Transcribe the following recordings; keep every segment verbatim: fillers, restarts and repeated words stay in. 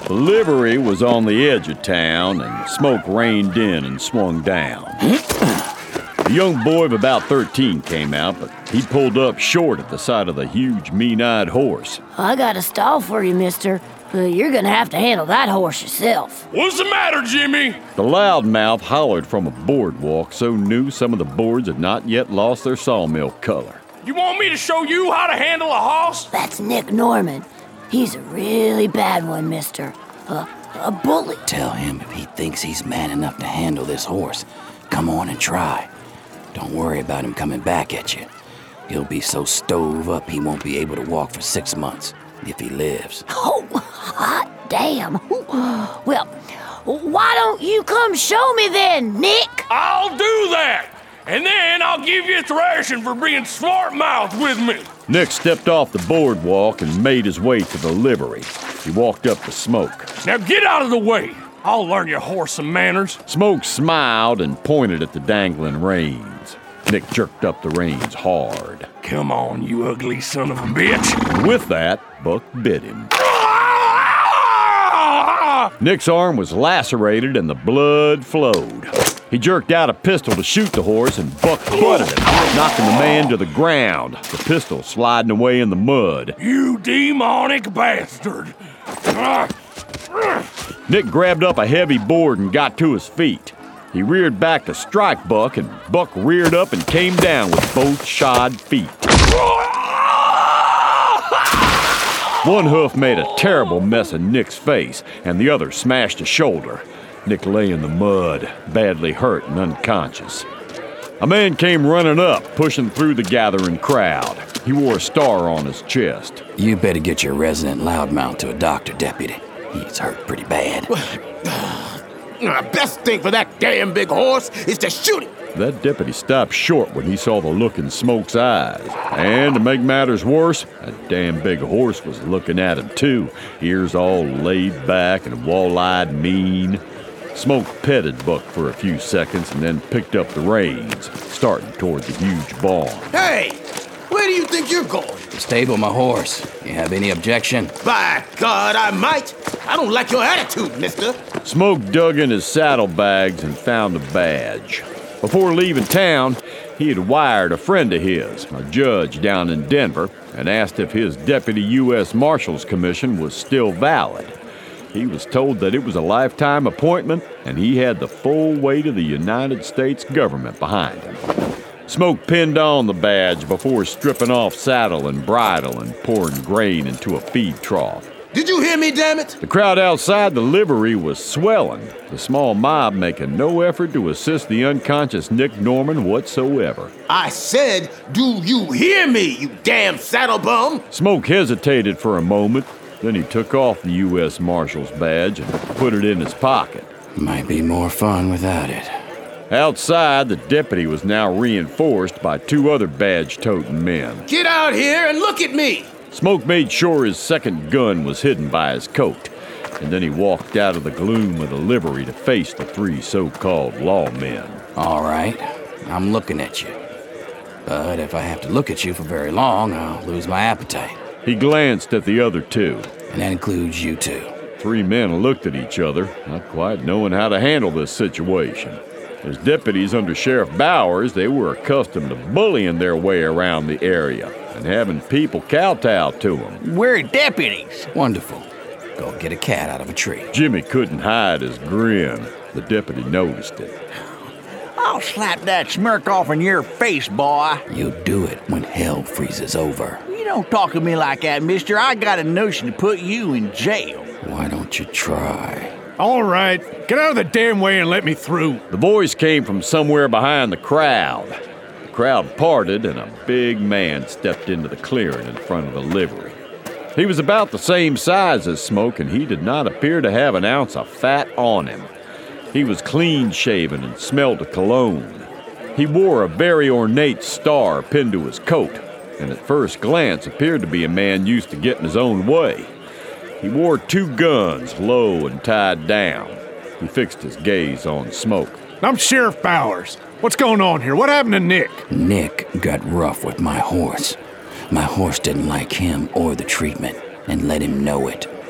The livery was on the edge of town, and Smoke reined in and swung down. A young boy of about thirteen came out, but he pulled up short at the sight of the huge, mean-eyed horse. I got a stall for you, mister, but you're gonna have to handle that horse yourself. What's the matter, Jimmy? The loudmouth hollered from a boardwalk so new some of the boards had not yet lost their sawmill color. You want me to show you how to handle a horse? That's Nick Norman. He's a really bad one, mister. A, a bully. Tell him if he thinks he's man enough to handle this horse, come on and try. Don't worry about him coming back at you. He'll be so stove up he won't be able to walk for six months, if he lives. Oh, hot damn. Well, why don't you come show me then, Nick? I'll do that, and then I'll give you a thrashing for being smart-mouthed with me. Nick stepped off the boardwalk and made his way to the livery. He walked up to Smoke. Now get out of the way. I'll learn your horse some manners. Smoke smiled and pointed at the dangling reins. Nick jerked up the reins hard. Come on, you ugly son of a bitch. And with that, Buck bit him. Nick's arm was lacerated and the blood flowed. He jerked out a pistol to shoot the horse and Buck butted him, knocking the man to the ground, the pistol sliding away in the mud. You demonic bastard! Nick grabbed up a heavy board and got to his feet. He reared back to strike Buck, and Buck reared up and came down with both shod feet. One hoof made a terrible mess of Nick's face, and the other smashed a shoulder. Nick lay in the mud, badly hurt and unconscious. A man came running up, pushing through the gathering crowd. He wore a star on his chest. You better get your resident loudmouth to a doctor, deputy. He's hurt pretty bad. The best thing for that damn big horse is to shoot him. That deputy stopped short when he saw the look in Smoke's eyes. And to make matters worse, that damn big horse was looking at him too, ears all laid back and wall-eyed mean. Smoke petted Buck for a few seconds and then picked up the reins, starting toward the huge barn. Hey, where do you think you're going? Stable my horse. You have any objection? By God, I might. I don't like your attitude, mister. Smoke dug in his saddlebags and found a badge. Before leaving town, he had wired a friend of his, a judge down in Denver, and asked if his deputy U S Marshal's commission was still valid. He was told that it was a lifetime appointment, and he had the full weight of the United States government behind him. Smoke pinned on the badge before stripping off saddle and bridle and pouring grain into a feed trough. Did you hear me, damn it? The crowd outside the livery was swelling, the small mob making no effort to assist the unconscious Nick Norman whatsoever. I said, do you hear me, you damn saddle bum? Smoke hesitated for a moment, then he took off the U S Marshal's badge and put it in his pocket. Might be more fun without it. Outside, the deputy was now reinforced by two other badge-toting men. Get out here and look at me! Smoke made sure his second gun was hidden by his coat, and then he walked out of the gloom of the livery to face the three so-called lawmen. All right, I'm looking at you. But if I have to look at you for very long, I'll lose my appetite. He glanced at the other two. And that includes you two. Three men looked at each other, not quite knowing how to handle this situation. As deputies under Sheriff Bowers, they were accustomed to bullying their way around the area and having people kowtow to them. We're deputies. Wonderful. Go get a cat out of a tree. Jimmy couldn't hide his grin. The deputy noticed it. I'll slap that smirk off in your face, boy. You do it when hell freezes over. You don't talk to me like that, mister. I got a notion to put you in jail. Why don't you try? All right, get out of the damn way and let me through. The voice came from somewhere behind the crowd. The crowd parted and a big man stepped into the clearing in front of the livery. He was about the same size as Smoke, and he did not appear to have an ounce of fat on him. He was clean-shaven and smelled of cologne. He wore a very ornate star pinned to his coat, and at first glance appeared to be a man used to getting his own way. He wore two guns, low and tied down. He fixed his gaze on Smoke. I'm Sheriff Bowers. What's going on here? What happened to Nick? Nick got rough with my horse. My horse didn't like him or the treatment, and let him know it.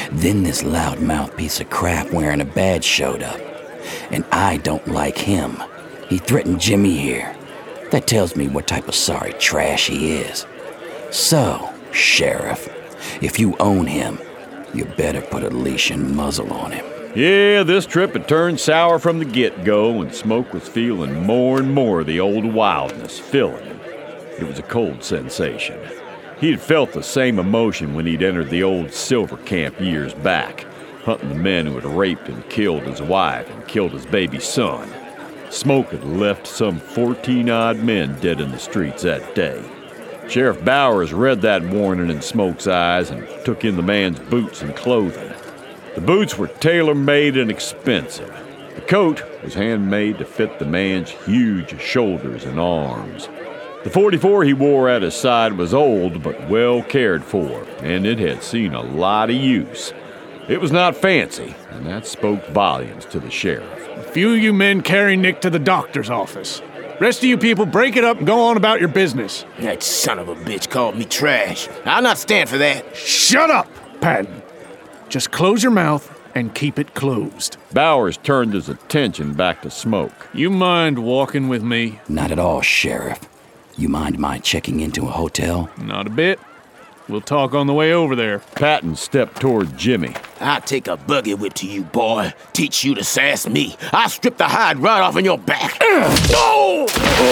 Then this loudmouth piece of crap wearing a badge showed up. And I don't like him. He threatened Jimmy here. That tells me what type of sorry trash he is. So, Sheriff, if you own him, you better put a leash and muzzle on him. Yeah, this trip had turned sour from the get-go, and Smoke was feeling more and more of the old wildness filling him. It was a cold sensation. He had felt the same emotion when he'd entered the old Silver Camp years back, hunting the men who had raped and killed his wife and killed his baby son. Smoke had left some fourteen-odd men dead in the streets that day. Sheriff Bowers read that warning in Smoke's eyes and took in the man's boots and clothing. The boots were tailor-made and expensive. The coat was handmade to fit the man's huge shoulders and arms. The forty-four he wore at his side was old but well cared for, and it had seen a lot of use. It was not fancy, and that spoke volumes to the sheriff. A few of you men carry Nick to the doctor's office. Rest of you people, break it up and go on about your business. That son of a bitch called me trash. I'll not stand for that. Shut up, Patton. Just close your mouth and keep it closed. Bowers turned his attention back to Smoke. You mind walking with me? Not at all, Sheriff. You mind my checking into a hotel? Not a bit. We'll talk on the way over there. Patton stepped toward Jimmy. I'll take a buggy whip to you, boy. Teach you to sass me. I'll strip the hide right off in your back. No!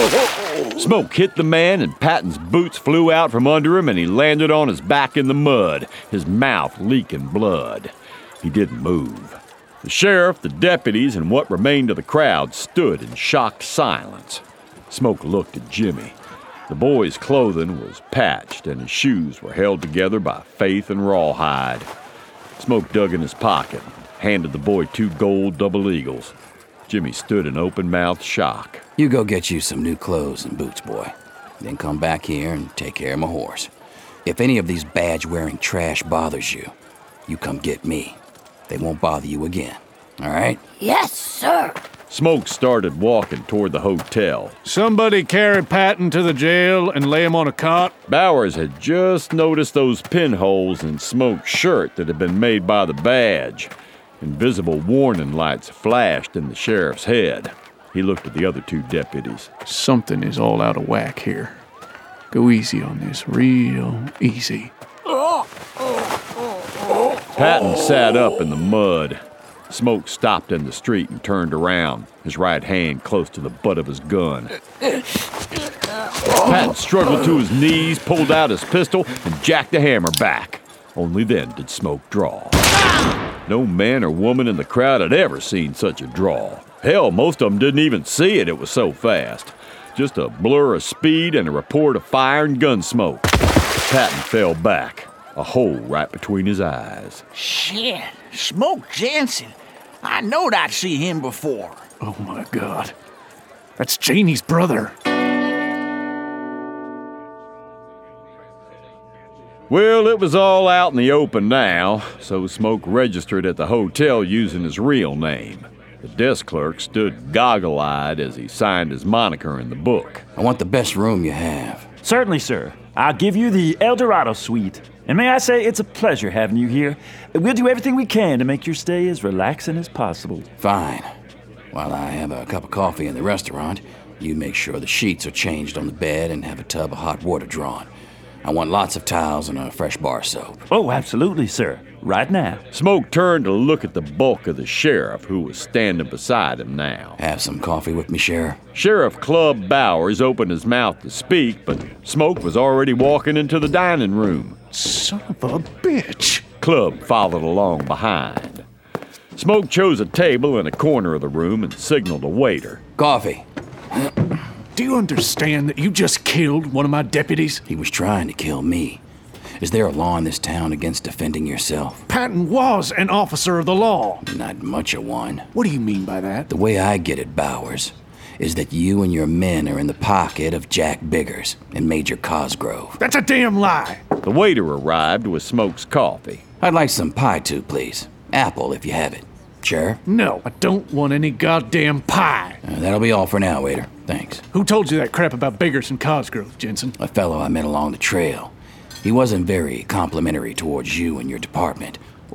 Smoke hit the man, and Patton's boots flew out from under him, and he landed on his back in the mud, his mouth leaking blood. He didn't move. The sheriff, the deputies, and what remained of the crowd stood in shocked silence. Smoke looked at Jimmy. The boy's clothing was patched, and his shoes were held together by Faith and Rawhide. Smoke dug in his pocket, handed the boy two gold double eagles. Jimmy stood in open-mouthed shock. You go get you some new clothes and boots, boy. Then come back here and take care of my horse. If any of these badge-wearing trash bothers you, you come get me. They won't bother you again, all right? Yes, sir. Smoke started walking toward the hotel. Somebody carry Patton to the jail and lay him on a cot. Bowers had just noticed those pinholes in Smoke's shirt that had been made by the badge. Invisible warning lights flashed in the sheriff's head. He looked at the other two deputies. Something is all out of whack here. Go easy on this, real easy. Patton sat up in the mud. Smoke stopped in the street and turned around, his right hand close to the butt of his gun. Patton struggled to his knees, pulled out his pistol, and jacked the hammer back. Only then did Smoke draw. No man or woman in the crowd had ever seen such a draw. Hell, most of them didn't even see it, it was so fast. Just a blur of speed and a report of fire and gun smoke. Patton fell back, a hole right between his eyes. Shit, Smoke Jensen. I knowed I'd see him before. Oh my God. That's Janie's brother. Well, it was all out in the open now, so Smoke registered at the hotel using his real name. The desk clerk stood goggle-eyed as he signed his moniker in the book. I want the best room you have. Certainly, sir. I'll give you the El Dorado suite. And may I say, it's a pleasure having you here. We'll do everything we can to make your stay as relaxing as possible. Fine. While I have a cup of coffee in the restaurant, you make sure the sheets are changed on the bed and have a tub of hot water drawn. I want lots of towels and a fresh bar soap. Oh, absolutely, sir. Right now. Smoke turned to look at the bulk of the sheriff, who was standing beside him now. Have some coffee with me, Sheriff? Sheriff Club Bowers opened his mouth to speak, but Smoke was already walking into the dining room. Son of a bitch. Club followed along behind. Smoke chose a table in a corner of the room and signaled a waiter. Coffee. Do you understand that you just killed one of my deputies? He was trying to kill me. Is there a law in this town against defending yourself? Patton was an officer of the law. Not much of one. What do you mean by that? The way I get it, Bowers, is that you and your men are in the pocket of Jack Biggers and Major Cosgrove. That's a damn lie. The waiter arrived with Smoke's coffee. I'd like some pie too, please. Apple, if you have it. Sure? No, I don't want any goddamn pie. Uh, that'll be all for now, waiter. Thanks. Who told you that crap about Biggers and Cosgrove, Jensen? A fellow I met along the trail. He wasn't very complimentary towards you and your department,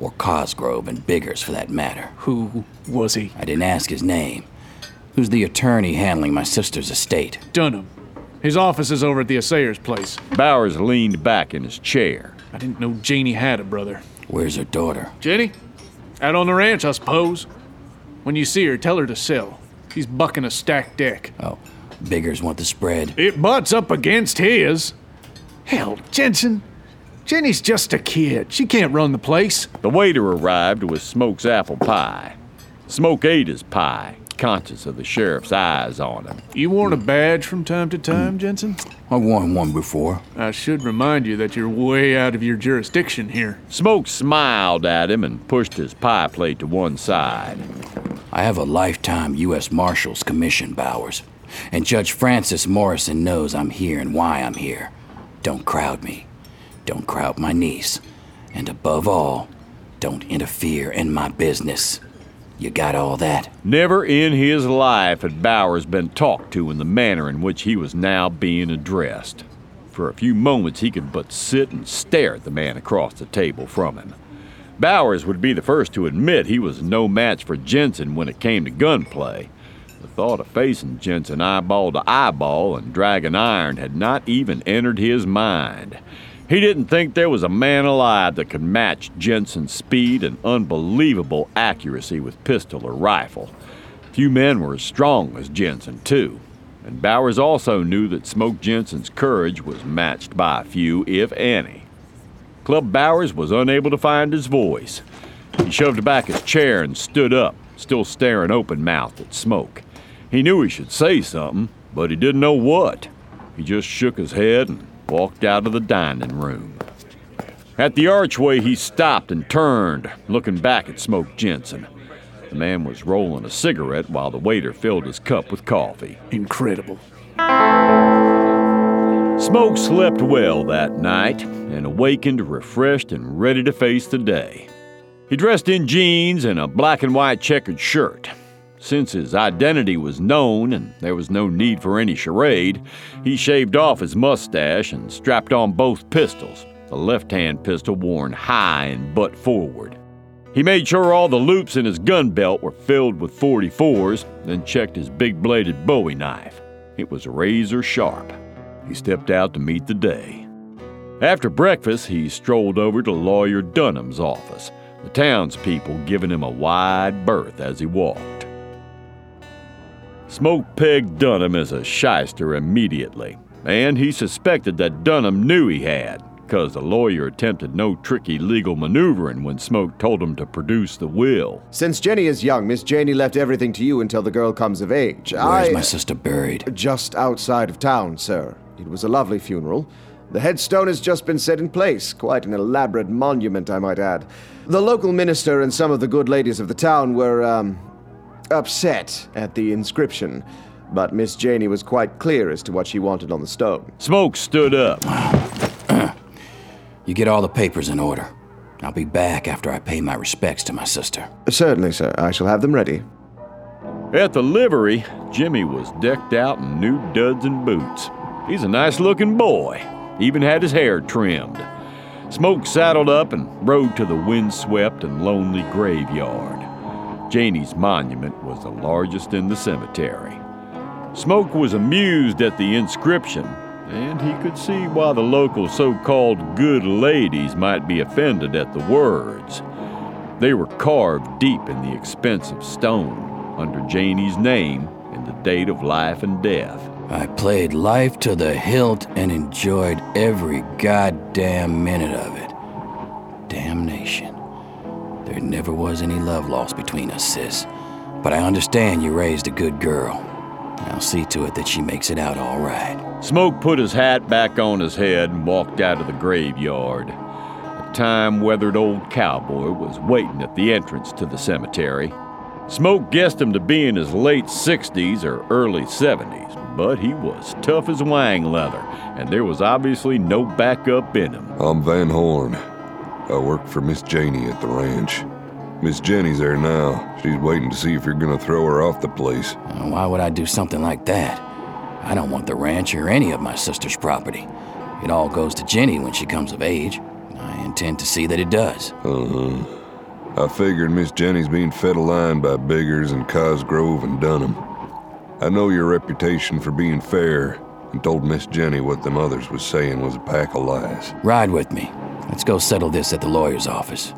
Or Cosgrove and Biggers, for that matter. Who was he? I didn't ask his name. Who's the attorney handling my sister's estate? Dunham. His office is over at the assayer's place. Bowers leaned back in his chair. I didn't know Janie had a brother. Where's her daughter? Jenny? Out on the ranch, I suppose. When you see her, tell her to sell. She's bucking a stacked deck. Oh, Biggers want the spread? It butts up against his. Hell, Jensen, Jenny's just a kid. She can't run the place. The waiter arrived with Smoke's apple pie. Smoke ate his pie, conscious of the sheriff's eyes on him. You worn a badge from time to time, Jensen? I've worn one before. I should remind you that you're way out of your jurisdiction here. Smoke smiled at him and pushed his pie plate to one side. I have a lifetime U S Marshal's commission, Bowers. And Judge Francis Morrison knows I'm here and why I'm here. Don't crowd me. Don't crowd my niece. And above all, don't interfere in my business. You got all that? Never in his life had Bowers been talked to in the manner in which he was now being addressed. For a few moments he could but sit and stare at the man across the table from him. Bowers would be the first to admit he was no match for Jensen when it came to gunplay. The thought of facing Jensen eyeball to eyeball and dragging iron had not even entered his mind. He didn't think there was a man alive that could match Jensen's speed and unbelievable accuracy with pistol or rifle. Few men were as strong as Jensen, too. And Bowers also knew that Smoke Jensen's courage was matched by a few, if any. Club Bowers was unable to find his voice. He shoved back his chair and stood up, still staring open-mouthed at Smoke. He knew he should say something, but he didn't know what. He just shook his head and walked out of the dining room. At the archway, he stopped and turned, looking back at Smoke Jensen. The man was rolling a cigarette while the waiter filled his cup with coffee. Incredible. Smoke slept well that night and awakened refreshed and ready to face the day. He dressed in jeans and a black and white checkered shirt. Since his identity was known and there was no need for any charade, he shaved off his mustache and strapped on both pistols, the left-hand pistol worn high and butt forward. He made sure all the loops in his gun belt were filled with forty-fours, then checked his big-bladed Bowie knife. It was razor sharp. He stepped out to meet the day. After breakfast, he strolled over to Lawyer Dunham's office, the townspeople giving him a wide berth as he walked. Smoke pegged Dunham as a shyster immediately, and he suspected that Dunham knew he had, because the lawyer attempted no tricky legal maneuvering when Smoke told him to produce the will. Since Jenny is young, Miss Janie left everything to you until the girl comes of age. Where's I... my sister buried? Just outside of town, sir. It was a lovely funeral. The headstone has just been set in place. Quite an elaborate monument, I might add. The local minister and some of the good ladies of the town were, um... upset at the inscription, but Miss Janie was quite clear as to what she wanted on the stone. Smoke stood up. You get all the papers in order. I'll be back after I pay my respects to my sister. Certainly, sir. I shall have them ready. At the livery, Jimmy was decked out in new duds and boots. He's a nice-looking boy. Even had his hair trimmed. Smoke saddled up and rode to the windswept and lonely graveyard. Janie's monument was the largest in the cemetery. Smoke was amused at the inscription, and he could see why the local so-called good ladies might be offended at the words. They were carved deep in the expensive stone, under Janie's name and the date of life and death. I played life to the hilt and enjoyed every goddamn minute of it. Damnation. There never was any love lost between us, sis. But I understand you raised a good girl. I'll see to it that she makes it out all right. Smoke put his hat back on his head and walked out of the graveyard. A time-weathered old cowboy was waiting at the entrance to the cemetery. Smoke guessed him to be in his late sixties or early seventies, but he was tough as wang leather, and there was obviously no backup in him. I'm Van Horn. I work for Miss Janie at the ranch. Miss Jenny's there now. She's waiting to see if you're gonna throw her off the place. Uh, why would I do something like that? I don't want the ranch or any of my sister's property. It all goes to Jenny when she comes of age. I intend to see that it does. Uh-huh. I figured Miss Jenny's being fed a line by Biggers and Cosgrove and Dunham. I know your reputation for being fair, and told Miss Jenny what them others was saying was a pack of lies. Ride with me. Let's go settle this at the lawyer's office.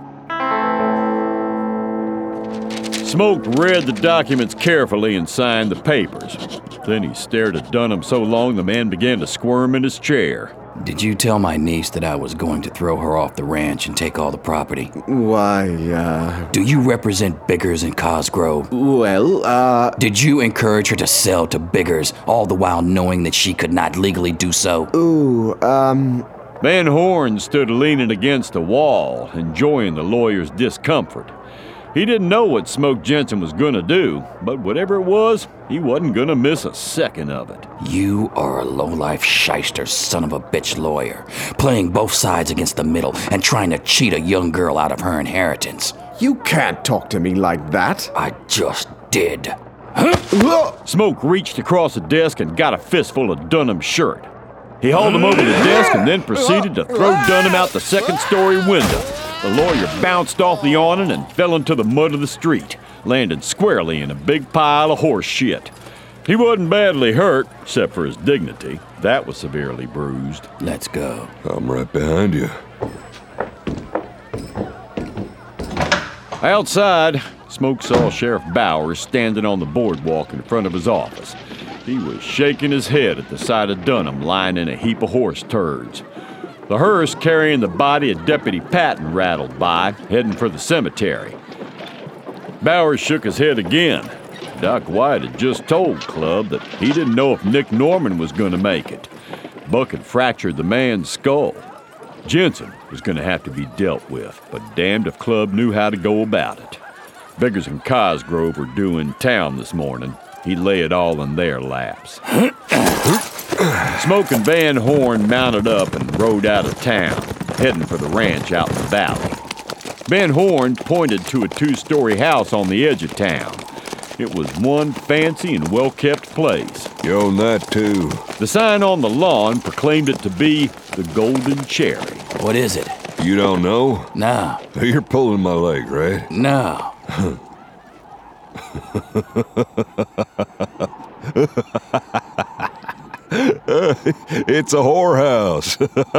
Smoke read the documents carefully and signed the papers. Then he stared at Dunham so long the man began to squirm in his chair. Did you tell my niece that I was going to throw her off the ranch and take all the property? Why, uh... Do you represent Biggers and Cosgrove? Well, uh... Did you encourage her to sell to Biggers, all the while knowing that she could not legally do so? Ooh, um... Van Horn stood leaning against a wall, enjoying the lawyer's discomfort. He didn't know what Smoke Jensen was gonna do, but whatever it was, he wasn't gonna miss a second of it. You are a low-life shyster son of a bitch lawyer, playing both sides against the middle and trying to cheat a young girl out of her inheritance. You can't talk to me like that. I just did. Smoke reached across the desk and got a fistful of Dunham's shirt. He hauled him over the desk and then proceeded to throw Dunham out the second-story window. The lawyer bounced off the awning and fell into the mud of the street, landing squarely in a big pile of horse shit. He wasn't badly hurt, except for his dignity. That was severely bruised. Let's go. I'm right behind you. Outside, Smoke saw Sheriff Bowers standing on the boardwalk in front of his office. He was shaking his head at the sight of Dunham lying in a heap of horse turds. The hearse carrying the body of Deputy Patton rattled by, heading for the cemetery. Bowers shook his head again. Doc White had just told Club that he didn't know if Nick Norman was going to make it. Buck had fractured the man's skull. Jensen was going to have to be dealt with, but damned if Club knew how to go about it. Biggers and Cosgrove were due in town this morning. He'd lay it all in their laps. Smoke and Van Horn mounted up and rode out of town, heading for the ranch out in the valley. Van Horn pointed to a two-story house on the edge of town. It was one fancy and well-kept place. You own that, too. The sign on the lawn proclaimed it to be the Golden Cherry. What is it? You don't know? No. You're pulling my leg, right? No. It's a whorehouse.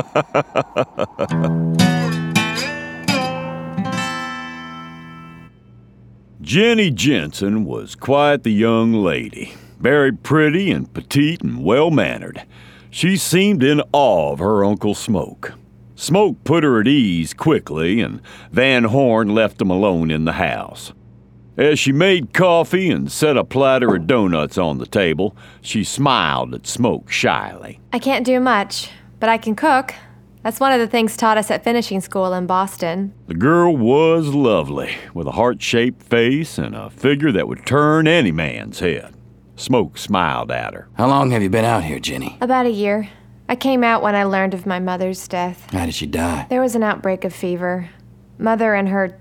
Jenny Jensen was quite the young lady, very pretty and petite and well-mannered. She seemed in awe of her Uncle Smoke. Smoke put her at ease quickly, and Van Horn left them alone in the house. As she made coffee and set a platter of donuts on the table, she smiled at Smoke shyly. I can't do much, but I can cook. That's one of the things taught us at finishing school in Boston. The girl was lovely, with a heart-shaped face and a figure that would turn any man's head. Smoke smiled at her. How long have you been out here, Jenny? About a year. I came out when I learned of my mother's death. How did she die? There was an outbreak of fever. Mother and her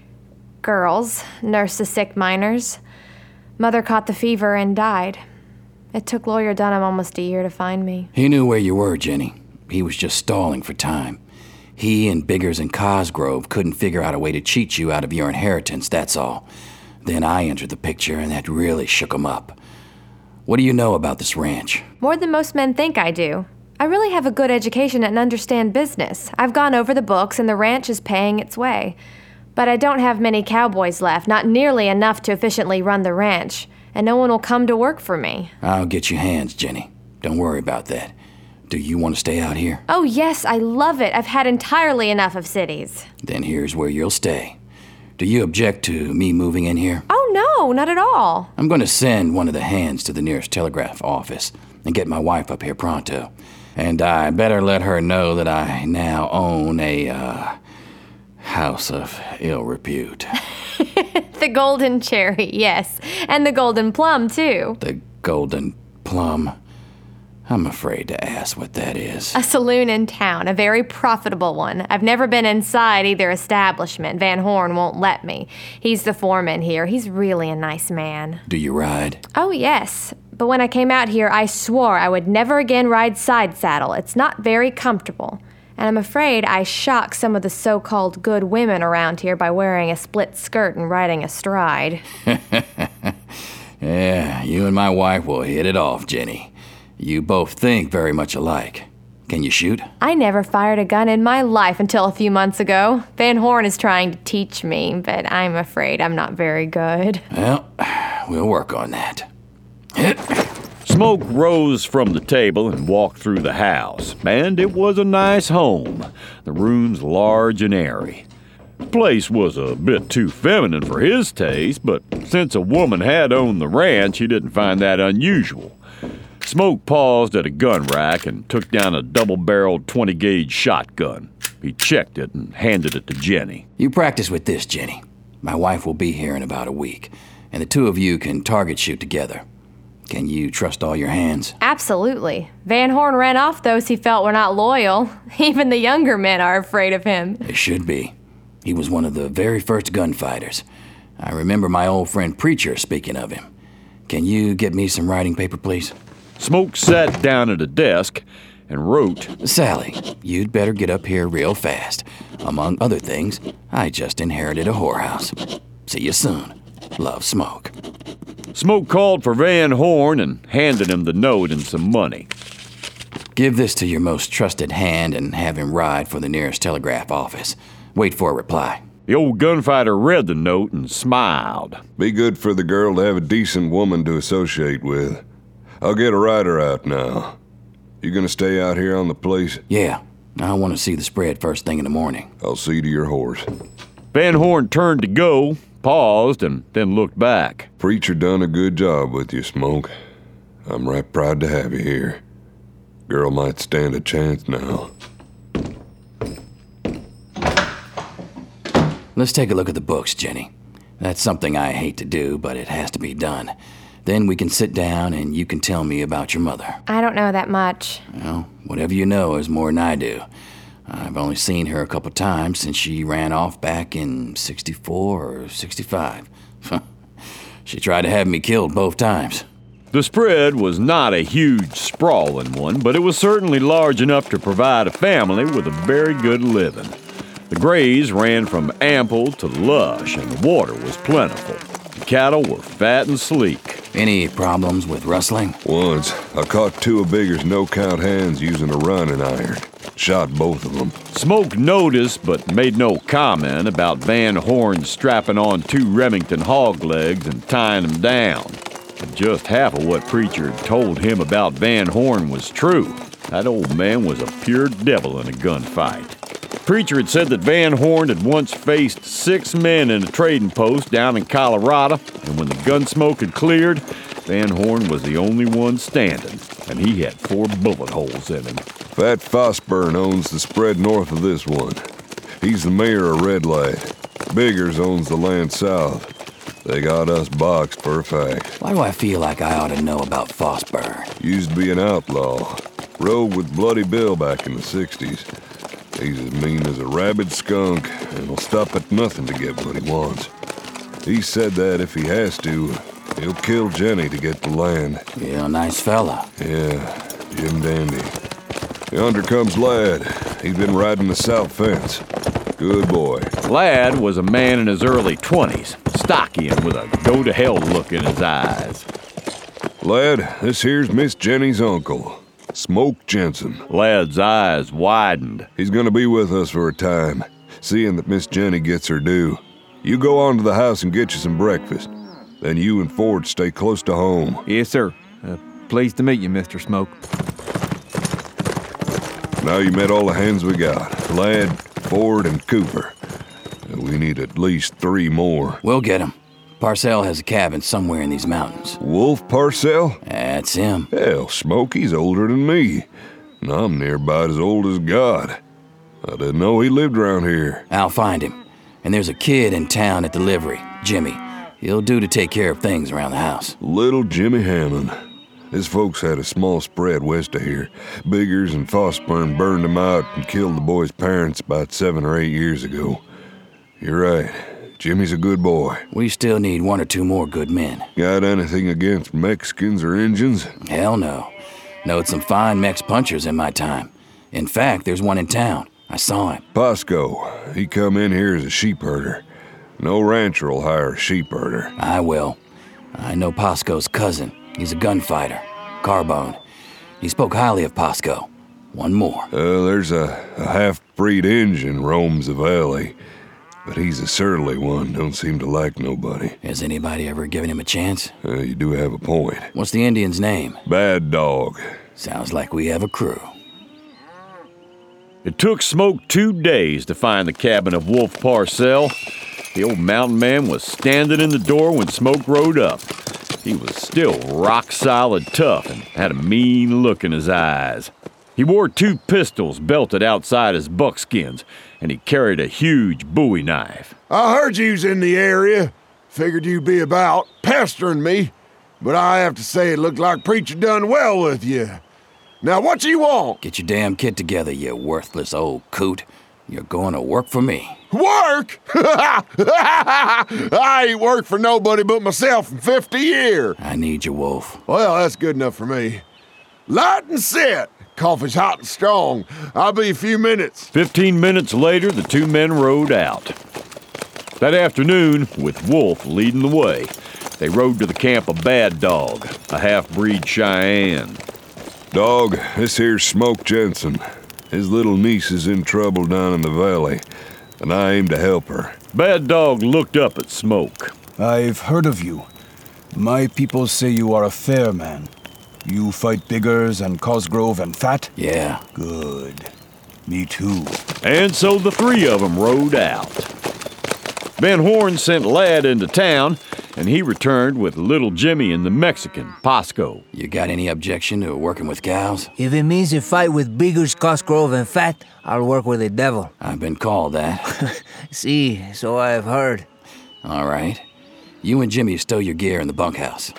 girls nursed the sick miners. Mother caught the fever and died. It took Lawyer Dunham almost a year to find me. He knew where you were, Jenny. He was just stalling for time. He and Biggers and Cosgrove couldn't figure out a way to cheat you out of your inheritance, that's all. Then I entered the picture, and that really shook him up. What do you know about this ranch? More than most men think I do. I really have a good education and understand business. I've gone over the books, and the ranch is paying its way. But I don't have many cowboys left, not nearly enough to efficiently run the ranch, and no one will come to work for me. I'll get you hands, Jenny. Don't worry about that. Do you want to stay out here? Oh, yes, I love it. I've had entirely enough of cities. Then here's where you'll stay. Do you object to me moving in here? Oh, no, not at all. I'm going to send one of the hands to the nearest telegraph office and get my wife up here pronto. And I better let her know that I now own a, uh, house of ill repute. The Golden Cherry, yes. And the Golden Plum, too. The Golden Plum? I'm afraid to ask what that is. A saloon in town, a very profitable one. I've never been inside either establishment. Van Horn won't let me. He's the foreman here. He's really a nice man. Do you ride? Oh, yes. But when I came out here, I swore I would never again ride side saddle. It's not very comfortable. And I'm afraid I shock some of the so-called good women around here by wearing a split skirt and riding astride. Yeah, you and my wife will hit it off, Jenny. You both think very much alike. Can you shoot? I never fired a gun in my life until a few months ago. Van Horn is trying to teach me, but I'm afraid I'm not very good. Well, we'll work on that. Smoke rose from the table and walked through the house, and it was a nice home. The rooms large and airy. The place was a bit too feminine for his taste, but since a woman had owned the ranch, he didn't find that unusual. Smoke paused at a gun rack and took down a double-barreled twenty-gauge shotgun. He checked it and handed it to Jenny. You practice with this, Jenny. My wife will be here in about a week, and the two of you can target shoot together. Can you trust all your hands? Absolutely. Van Horn ran off those he felt were not loyal. Even the younger men are afraid of him. They should be. He was one of the very first gunfighters. I remember my old friend Preacher speaking of him. Can you get me some writing paper, please? Smoke sat down at a desk and wrote, Sally, you'd better get up here real fast. Among other things, I just inherited a whorehouse. See you soon. Love, Smoke. Smoke called for Van Horn and handed him the note and some money. Give this to your most trusted hand and have him ride for the nearest telegraph office. Wait for a reply. The old gunfighter read the note and smiled. Be good for the girl to have a decent woman to associate with. I'll get a rider out now. You gonna stay out here on the place? Yeah. I want to see the spread first thing in the morning. I'll see to your horse. Van Horn turned to go, paused, and then looked back. Preacher done a good job with you, Smoke. I'm right proud to have you here. Girl might stand a chance now. Let's take a look at the books, Jenny. That's something I hate to do, but it has to be done. Then we can sit down and you can tell me about your mother. I don't know that much. Well, whatever you know is more than I do. I've only seen her a couple times since she ran off back in sixty-four or sixty-five. She tried to have me killed both times. The spread was not a huge, sprawling one, but it was certainly large enough to provide a family with a very good living. The graze ran from ample to lush, and the water was plentiful. The cattle were fat and sleek. Any problems with rustling? Once, I caught two of Bigger's no-count hands using a running iron. Shot both of them. Smoke noticed but made no comment about Van Horn strapping on two Remington hog legs and tying them down. Just half of what Preacher had told him about Van Horn was true. That old man was a pure devil in a gunfight. Preacher had said that Van Horn had once faced six men in a trading post down in Colorado, and when the gun smoke had cleared, Van Horn was the only one standing, and he had four bullet holes in him. Fat Fosburn owns the spread north of this one. He's the mayor of Red Light. Biggers owns the land south. They got us boxed for a fact. Why do I feel like I ought to know about Fosburn? Used to be an outlaw. Rode with Bloody Bill back in the sixties. He's as mean as a rabid skunk and will stop at nothing to get what he wants. He said that if he has to, he'll kill Jenny to get the land. Yeah, nice fella. Yeah, Jim Dandy. Yonder comes Lad. He's been riding the south fence. Good boy. Lad was a man in his early twenties, stocky and with a go-to-hell look in his eyes. Lad, this here's Miss Jenny's uncle, Smoke Jensen. Lad's eyes widened. He's gonna be with us for a time, seeing that Miss Jenny gets her due. You go on to the house and get you some breakfast. Then you and Ford stay close to home. Yes, sir. Uh, pleased to meet you, Mister Smoke. Now you met all the hands we got. Ladd, Ford, and Cooper. We need at least three more. We'll get them. Parcell has a cabin somewhere in these mountains. Wolf Parcell? That's him. Hell, Smokey's older than me. And I'm near about as old as God. I didn't know he lived around here. I'll find him. And there's a kid in town at the livery, Jimmy. He'll do to take care of things around the house. Little Jimmy Hammond. His folks had a small spread west of here. Biggers and Fosburn burned him out and killed the boy's parents about seven or eight years ago. You're right. Jimmy's a good boy. We still need one or two more good men. Got anything against Mexicans or Injuns? Hell no. Knowed some fine Mex punchers in my time. In fact, there's one in town. I saw him. Pasco. He come in here as a sheep herder. No rancher will hire a sheep herder. I will. I know Pasco's cousin. He's a gunfighter. Carbone. He spoke highly of Pasco. One more. Uh, there's a, a half-breed Injun roams the valley. But he's a surly one, don't seem to like nobody. Has anybody ever given him a chance? Uh, you do have a point. What's the Indian's name? Bad Dog. Sounds like we have a crew. It took Smoke two days to find the cabin of Wolf Parcell. The old mountain man was standing in the door when Smoke rode up. He was still rock-solid tough and had a mean look in his eyes. He wore two pistols belted outside his buckskins, and he carried a huge bowie knife. I heard you was in the area. Figured you'd be about, pestering me. But I have to say it looked like Preacher done well with you. Now what you want? Get your damn kid together, you worthless old coot. You're going to work for me. Work? I ain't worked for nobody but myself in fifty years. I need you, Wolf. Well, that's good enough for me. Light and sit. Coffee's hot and strong. I'll be a few minutes. Fifteen minutes later, the two men rode out. That afternoon, with Wolf leading the way, they rode to the camp of Bad Dog, a half-breed Cheyenne. Dog, this here's Smoke Jensen. His little niece is in trouble down in the valley, and I aim to help her. Bad Dog looked up at Smoke. I've heard of you. My people say you are a fair man. You fight Biggers and Cosgrove and Fat? Yeah. Good. Me too. And so the three of them rode out. Van Horn sent Lad into town, and he returned with little Jimmy and the Mexican, Pasco. You got any objection to working with cows? If it means you fight with Biggers, Cosgrove, and Fat, I'll work with the devil. I've been called that. See, so I've heard. All right. You and Jimmy stow your gear in the bunkhouse.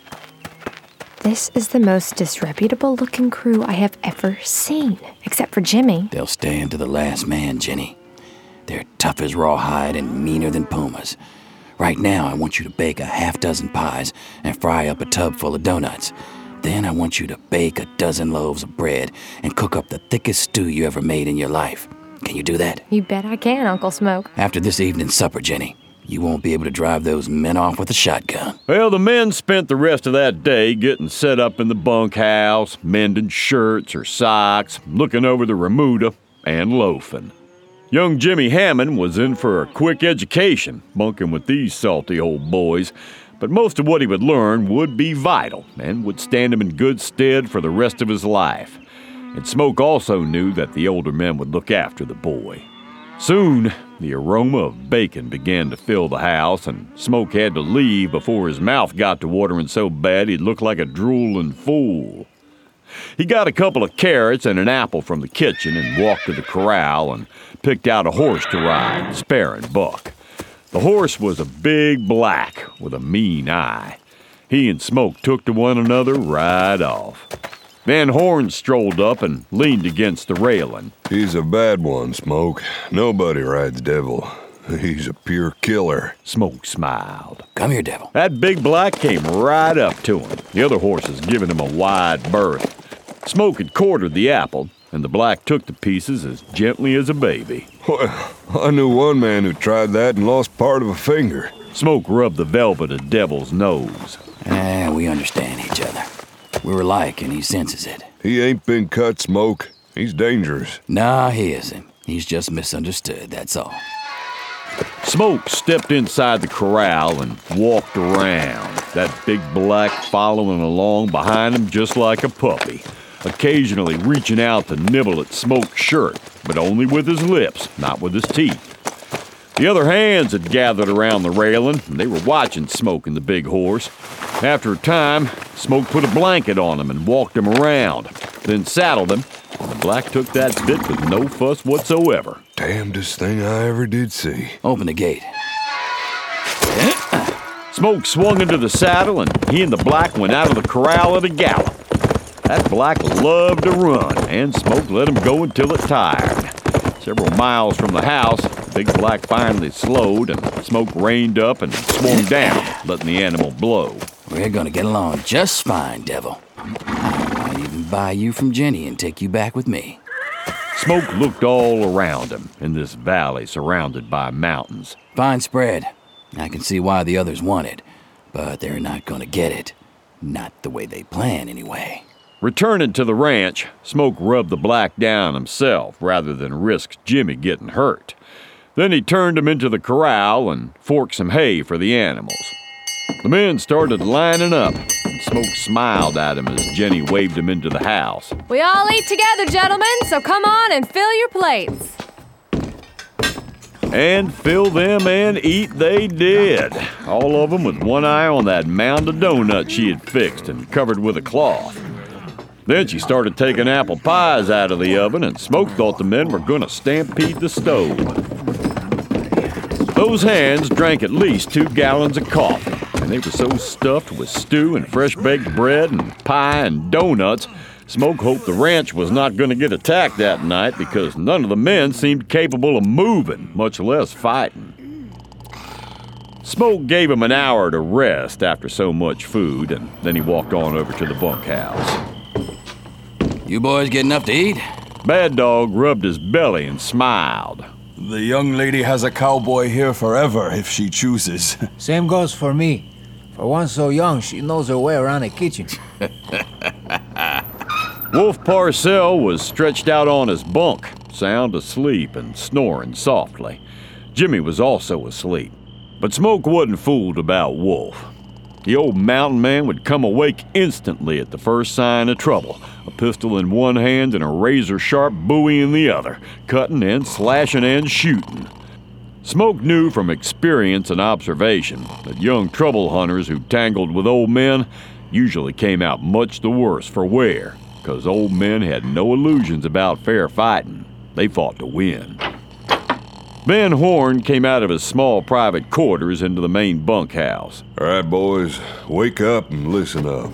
This is the most disreputable-looking crew I have ever seen, except for Jimmy. They'll stand to the last man, Jenny. They're tough as rawhide and meaner than pumas. Right now, I want you to bake a half dozen pies and fry up a tub full of donuts. Then I want you to bake a dozen loaves of bread and cook up the thickest stew you ever made in your life. Can you do that? You bet I can, Uncle Smoke. After this evening's supper, Jenny, you won't be able to drive those men off with a shotgun. Well, the men spent the rest of that day getting set up in the bunkhouse, mending shirts or socks, looking over the remuda, and loafing. Young Jimmy Hammond was in for a quick education, bunking with these salty old boys, but most of what he would learn would be vital and would stand him in good stead for the rest of his life. And Smoke also knew that the older men would look after the boy. Soon, the aroma of bacon began to fill the house, and Smoke had to leave before his mouth got to watering so bad he'd look like a drooling fool. He got a couple of carrots and an apple from the kitchen and walked to the corral and picked out a horse to ride, Spare and Buck. The horse was a big black with a mean eye. He and Smoke took to one another right off. Van Horn strolled up and leaned against the railing. He's a bad one, Smoke. Nobody rides Devil. He's a pure killer. Smoke smiled. Come here, Devil. That big black came right up to him, the other horses giving him a wide berth. Smoke had quartered the apple, and the black took the pieces as gently as a baby. Well, I knew one man who tried that and lost part of a finger. Smoke rubbed the velvet of Devil's nose. Ah, we understand each other. We're alike, and he senses it. He ain't been cut, Smoke. He's dangerous. Nah, he isn't. He's just misunderstood, that's all. Smoke stepped inside the corral and walked around, that big black following along behind him just like a puppy, occasionally reaching out to nibble at Smoke's shirt, but only with his lips, not with his teeth. The other hands had gathered around the railing, and they were watching Smoke and the big horse. After a time, Smoke put a blanket on him and walked him around, then saddled him, and the black took that bit with no fuss whatsoever. Damnedest thing I ever did see. Open the gate. Smoke swung into the saddle, and he and the black went out of the corral at a gallop. That black loved to run, and Smoke let him go until it tired. Several miles from the house, Big Black finally slowed, and Smoke reined up and swung down, letting the animal blow. We're gonna get along just fine, Devil. I might even buy you from Jenny and take you back with me. Smoke looked all around him in this valley surrounded by mountains. Fine spread. I can see why the others want it, but they're not gonna get it. Not the way they plan, anyway. Returning to the ranch, Smoke rubbed the black down himself rather than risk Jimmy getting hurt. Then he turned him into the corral and forked some hay for the animals. The men started lining up, and Smoke smiled at him as Jenny waved him into the house. We all eat together, gentlemen, so come on and fill your plates. And fill them and eat they did. All of them with one eye on that mound of donuts she had fixed and covered with a cloth. Then she started taking apple pies out of the oven, and Smoke thought the men were going to stampede the stove. Those hands drank at least two gallons of coffee, and they were so stuffed with stew and fresh-baked bread and pie and donuts, Smoke hoped the ranch was not going to get attacked that night because none of the men seemed capable of moving, much less fighting. Smoke gave him an hour to rest after so much food, and then he walked on over to the bunkhouse. You boys get enough to eat? Bad Dog rubbed his belly and smiled. The young lady has a cowboy here forever if she chooses. Same goes for me. For one so young, she knows her way around the kitchen. Wolf Parcell was stretched out on his bunk, sound asleep and snoring softly. Jimmy was also asleep, but Smoke wasn't fooled about Wolf. The old mountain man would come awake instantly at the first sign of trouble, a pistol in one hand and a razor-sharp bowie in the other, cutting and slashing and shooting. Smoke knew from experience and observation that young trouble hunters who tangled with old men usually came out much the worse for wear, because old men had no illusions about fair fighting. They fought to win. Ben Horn came out of his small private quarters into the main bunkhouse. All right, boys, wake up and listen up.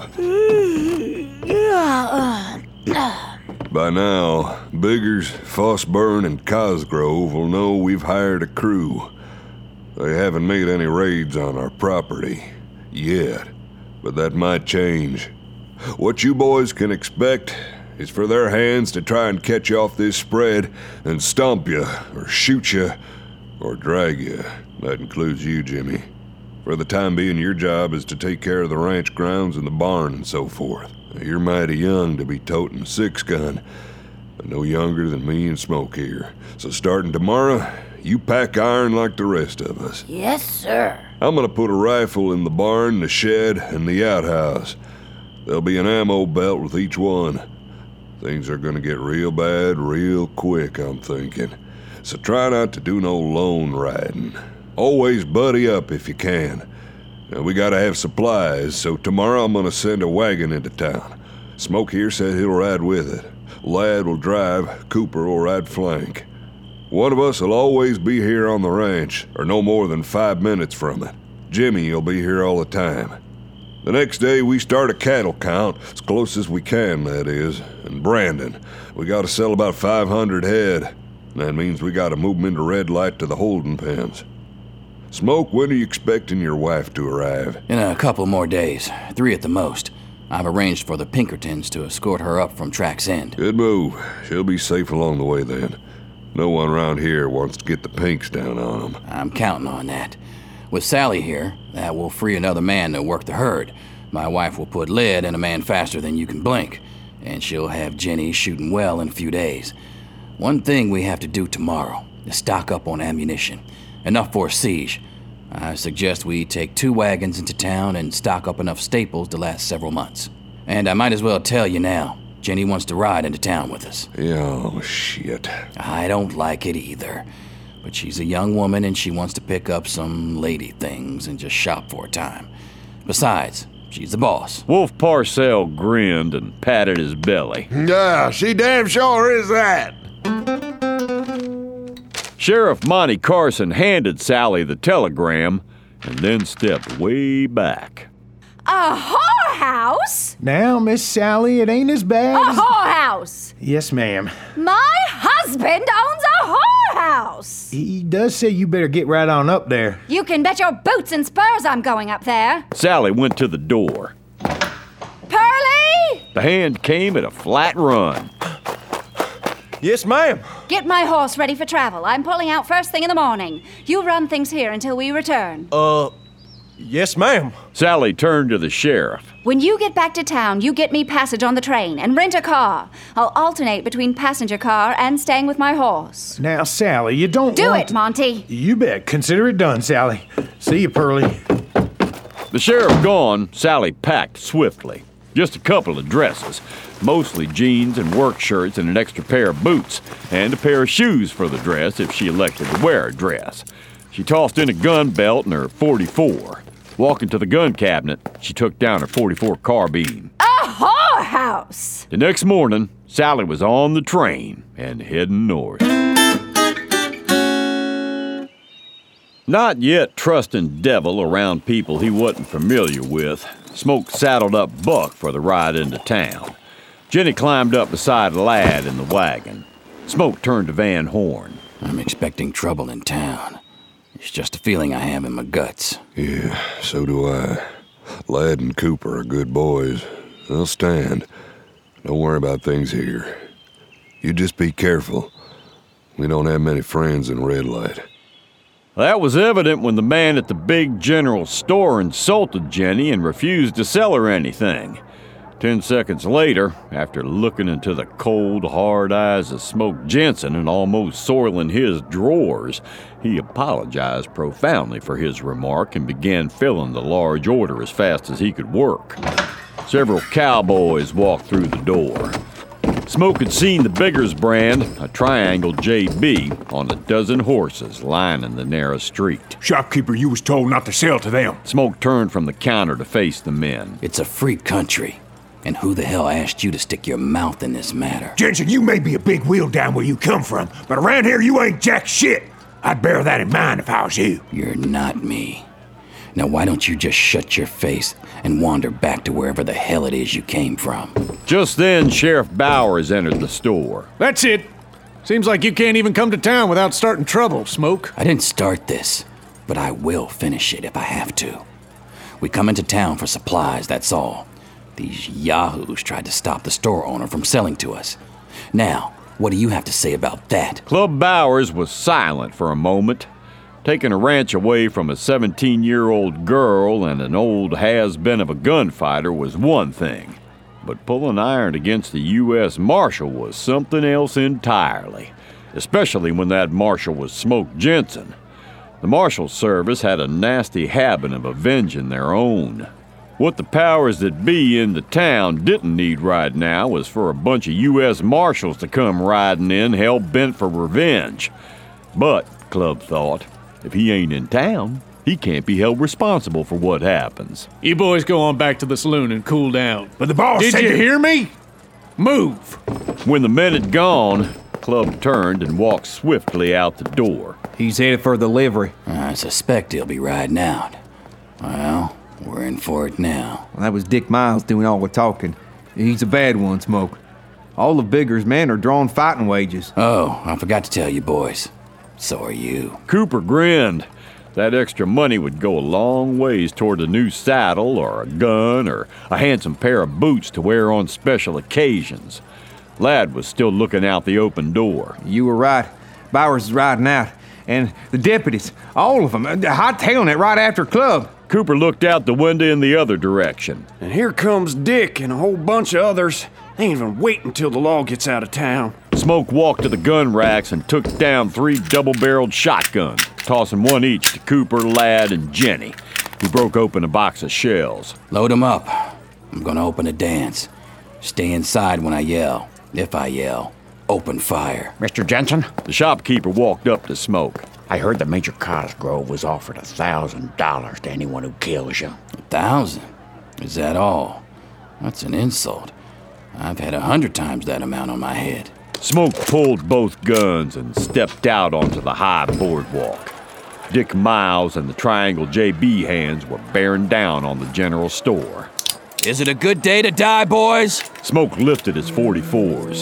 By now, Biggers, Fossburn, and Cosgrove will know we've hired a crew. They haven't made any raids on our property yet, but that might change. What you boys can expect is for their hands to try and catch you off this spread and stomp you, or shoot you, or drag you. That includes you, Jimmy. For the time being, your job is to take care of the ranch grounds and the barn and so forth. You're mighty young to be toting a six-gun, but no younger than me and Smoke here. So starting tomorrow, you pack iron like the rest of us. Yes, sir. I'm gonna put a rifle in the barn, the shed, and the outhouse. There'll be an ammo belt with each one. Things are gonna get real bad real quick, I'm thinking. So try not to do no lone riding. Always buddy up if you can. Now, we gotta have supplies, so tomorrow I'm gonna send a wagon into town. Smoke here said he'll ride with it. Lad will drive, Cooper will ride flank. One of us will always be here on the ranch, or no more than five minutes from it. Jimmy will be here all the time. The next day, we start a cattle count, as close as we can, that is. And Brandon, we gotta sell about five hundred head. That means we gotta move them into red light to the holding pens. Smoke, when are you expecting your wife to arrive? In a couple more days, three at the most. I've arranged for the Pinkertons to escort her up from Track's End. Good move. She'll be safe along the way then. No one around here wants to get the pinks down on them. I'm counting on that. With Sally here, that will free another man to work the herd. My wife will put lead in a man faster than you can blink, and she'll have Jenny shooting well in a few days. One thing we have to do tomorrow is stock up on ammunition. Enough for a siege. I suggest we take two wagons into town and stock up enough staples to last several months. And I might as well tell you now, Jenny wants to ride into town with us. Oh, shit. I don't like it either. But she's a young woman and she wants to pick up some lady things and just shop for a time. Besides, she's the boss. Wolf Parcell grinned and patted his belly. Yeah, she damn sure is that. Sheriff Monty Carson handed Sally the telegram and then stepped way back. A whorehouse? Now, Miss Sally, it ain't as bad A as... whorehouse! Yes, ma'am. My husband owns a whorehouse! He does say you better get right on up there. You can bet your boots and spurs I'm going up there. Sally went to the door. Pearlie! The hand came at a flat run. Yes, ma'am. Get my horse ready for travel. I'm pulling out first thing in the morning. You run things here until we return. Uh, yes, ma'am. Sally turned to the sheriff. When you get back to town, you get me passage on the train and rent a car. I'll alternate between passenger car and staying with my horse. Now, Sally, you don't Do want it, to- Monty. You bet. Consider it done, Sally. See you, Pearlie. The sheriff gone, Sally packed swiftly. Just a couple of dresses, mostly jeans and work shirts and an extra pair of boots, and a pair of shoes for the dress if she elected to wear a dress. She tossed in a gun belt and her forty-four. Walking to the gun cabinet, she took down her forty-four carbine. A whorehouse! The next morning, Sally was on the train and heading north. Not yet trusting Devil around people he wasn't familiar with, Smoke saddled up Buck for the ride into town. Jenny climbed up beside Lad in the wagon. Smoke turned to Van Horn. I'm expecting trouble in town. It's just a feeling I have in my guts. Yeah, so do I. Lad and Cooper are good boys. They'll stand. Don't worry about things here. You just be careful. We don't have many friends in Red Light. That was evident when the man at the big general store insulted Jenny and refused to sell her anything. Ten seconds later, after looking into the cold, hard eyes of Smoke Jensen and almost soiling his drawers, he apologized profoundly for his remark and began filling the large order as fast as he could work. Several cowboys walked through the door. Smoke had seen the Biggers brand, a Triangle J B, on a dozen horses lining the narrow street. Shopkeeper, you was told not to sell to them. Smoke turned from the counter to face the men. It's a free country. And who the hell asked you to stick your mouth in this matter? Jensen, you may be a big wheel down where you come from, but around here you ain't jack shit. I'd bear that in mind if I was you. You're not me. Now why don't you just shut your face and wander back to wherever the hell it is you came from? Just then, Sheriff Bowers entered the store. That's it. Seems like you can't even come to town without starting trouble, Smoke. I didn't start this, but I will finish it if I have to. We come into town for supplies, that's all. These yahoos tried to stop the store owner from selling to us. Now, what do you have to say about that? Club Bowers was silent for a moment. Taking a ranch away from a seventeen-year-old girl and an old has-been of a gunfighter was one thing, but pulling iron against the U S Marshal was something else entirely, especially when that Marshal was Smoke Jensen. The Marshal Service had a nasty habit of avenging their own. What the powers that be in the town didn't need right now was for a bunch of U S Marshals to come riding in hell-bent for revenge. But, Club thought, if he ain't in town, he can't be held responsible for what happens. You boys go on back to the saloon and cool down. But the boss Did said you to- hear me? Move. When the men had gone, Club turned and walked swiftly out the door. He's headed for the livery. I suspect he'll be riding out. Well, we're in for it now. Well, that was Dick Miles doing all the talking. He's a bad one, Smoke. All the Biggers men are drawing fighting wages. Oh, I forgot to tell you boys. So are you. Cooper grinned. That extra money would go a long ways toward a new saddle or a gun or a handsome pair of boots to wear on special occasions. Lad was still looking out the open door. You were right. Bowers is riding out. And the deputies, all of them, hightailing it right after Club. Cooper looked out the window in the other direction. And here comes Dick and a whole bunch of others. They ain't even waiting until the law gets out of town. Smoke walked to the gun racks and took down three double-barreled shotguns, tossing one each to Cooper, Lad, and Jenny. He broke open a box of shells. Load 'em up. I'm gonna open a dance. Stay inside when I yell. If I yell, open fire. Mister Jensen? The shopkeeper walked up to Smoke. I heard that Major Cosgrove was offered a thousand dollars to anyone who kills you. A thousand? Is that all? That's an insult. I've had a hundred times that amount on my head. Smoke pulled both guns and stepped out onto the high boardwalk. Dick Miles and the Triangle J B hands were bearing down on the general store. Is it a good day to die, boys? Smoke lifted his forty-fours.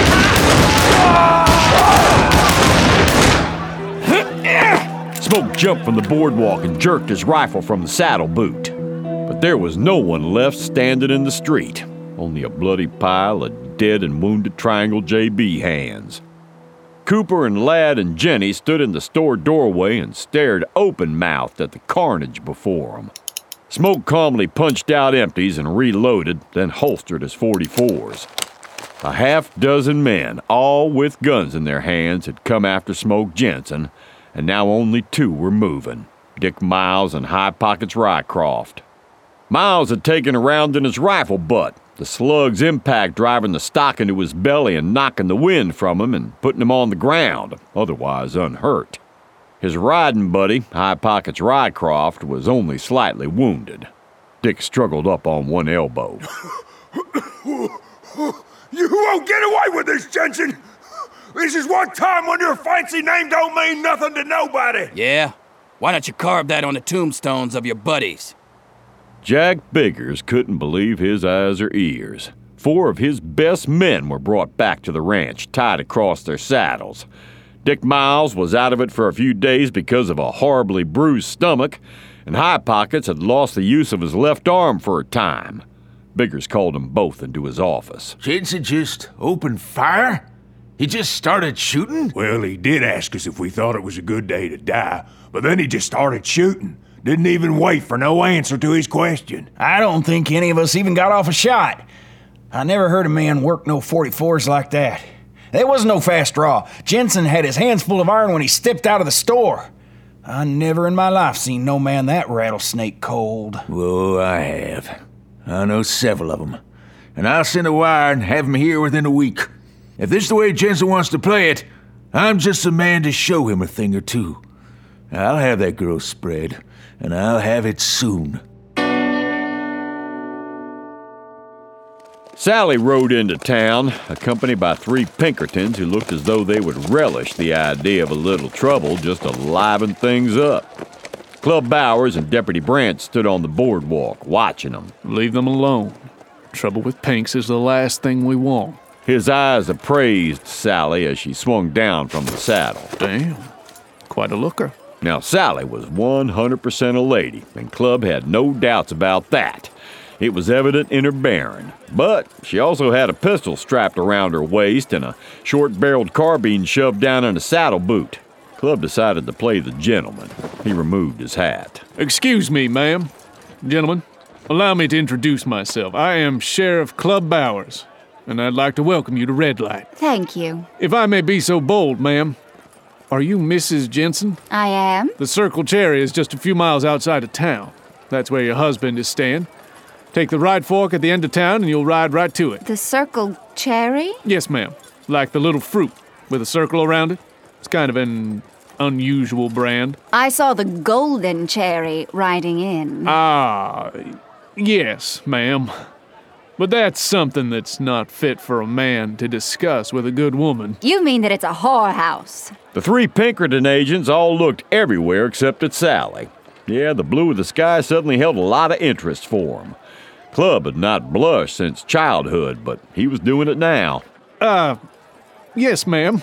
Smoke jumped from the boardwalk and jerked his rifle from the saddle boot. But there was no one left standing in the street. only a bloody pile of dead and wounded Triangle J B hands. Cooper and Ladd and Jenny stood in the store doorway and stared open-mouthed at the carnage before them. Smoke calmly punched out empties and reloaded, then holstered his forty-fours. A half dozen men, all with guns in their hands, had come after Smoke Jensen, and now only two were moving, Dick Miles and High Pockets Rycroft. Miles had taken a round in his rifle butt, the slug's impact driving the stock into his belly and knocking the wind from him and putting him on the ground, otherwise unhurt. His riding buddy, High Pockets Rycroft, was only slightly wounded. Dick struggled up on one elbow. You won't get away with this, Jensen! This is one time when your fancy name don't mean nothing to nobody! Yeah? Why don't you carve that on the tombstones of your buddies? Jack Biggers couldn't believe his eyes or ears. Four of his best men were brought back to the ranch, tied across their saddles. Dick Miles was out of it for a few days because of a horribly bruised stomach, and High Pockets had lost the use of his left arm for a time. Biggers called them both into his office. Jensen just opened fire? He just started shooting? Well, he did ask us if we thought it was a good day to die, but then he just started shooting. Didn't even wait for no answer to his question. I don't think any of us even got off a shot. I never heard a man work no forty-fours like that. There was no fast draw. Jensen had his hands full of iron when he stepped out of the store. I never in my life seen no man that rattlesnake cold. Whoa, I have. I know several of them. And I'll send a wire and have them here within a week. If this is the way Jensen wants to play it, I'm just the man to show him a thing or two. I'll have that girl spread, and I'll have it soon. Sally rode into town, accompanied by three Pinkertons who looked as though they would relish the idea of a little trouble just to liven things up. Club Bowers and Deputy Brant stood on the boardwalk, watching them. Leave them alone. Trouble with Pinks is the last thing we want. His eyes appraised Sally as she swung down from the saddle. Damn, quite a looker. Now, Sally was one hundred percent a lady, and Club had no doubts about that. It was evident in her bearing. But she also had a pistol strapped around her waist and a short-barreled carbine shoved down in a saddle boot. Club decided to play the gentleman. He removed his hat. Excuse me, ma'am. Gentlemen, allow me to introduce myself. I am Sheriff Club Bowers, and I'd like to welcome you to Red Light. Thank you. If I may be so bold, ma'am, are you Missus Jensen? I am. The Circle Cherry is just a few miles outside of town. That's where your husband is staying. Take the right fork at the end of town and you'll ride right to it. The Circle Cherry? Yes, ma'am. Like the little fruit with a circle around it. It's kind of an unusual brand. I saw the Golden Cherry riding in. Ah, yes, ma'am. But that's something that's not fit for a man to discuss with a good woman. You mean that it's a whorehouse? The three Pinkerton agents all looked everywhere except at Sally. Yeah, the blue of the sky suddenly held a lot of interest for him. Club had not blushed since childhood, but he was doing it now. Uh, yes, ma'am.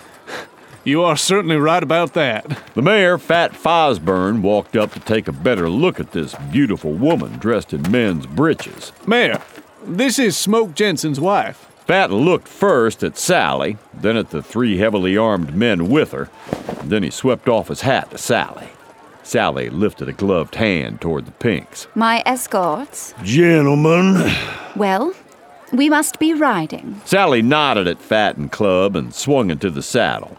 You are certainly right about that. The mayor, Fat Fosburn, walked up to take a better look at this beautiful woman dressed in men's breeches. Mayor, this is Smoke Jensen's wife. Fat looked first at Sally, then at the three heavily armed men with her, and then he swept off his hat to Sally. Sally lifted a gloved hand toward the Pinks. My escorts? Gentlemen. Well, we must be riding. Sally nodded at Fat and Club and swung into the saddle.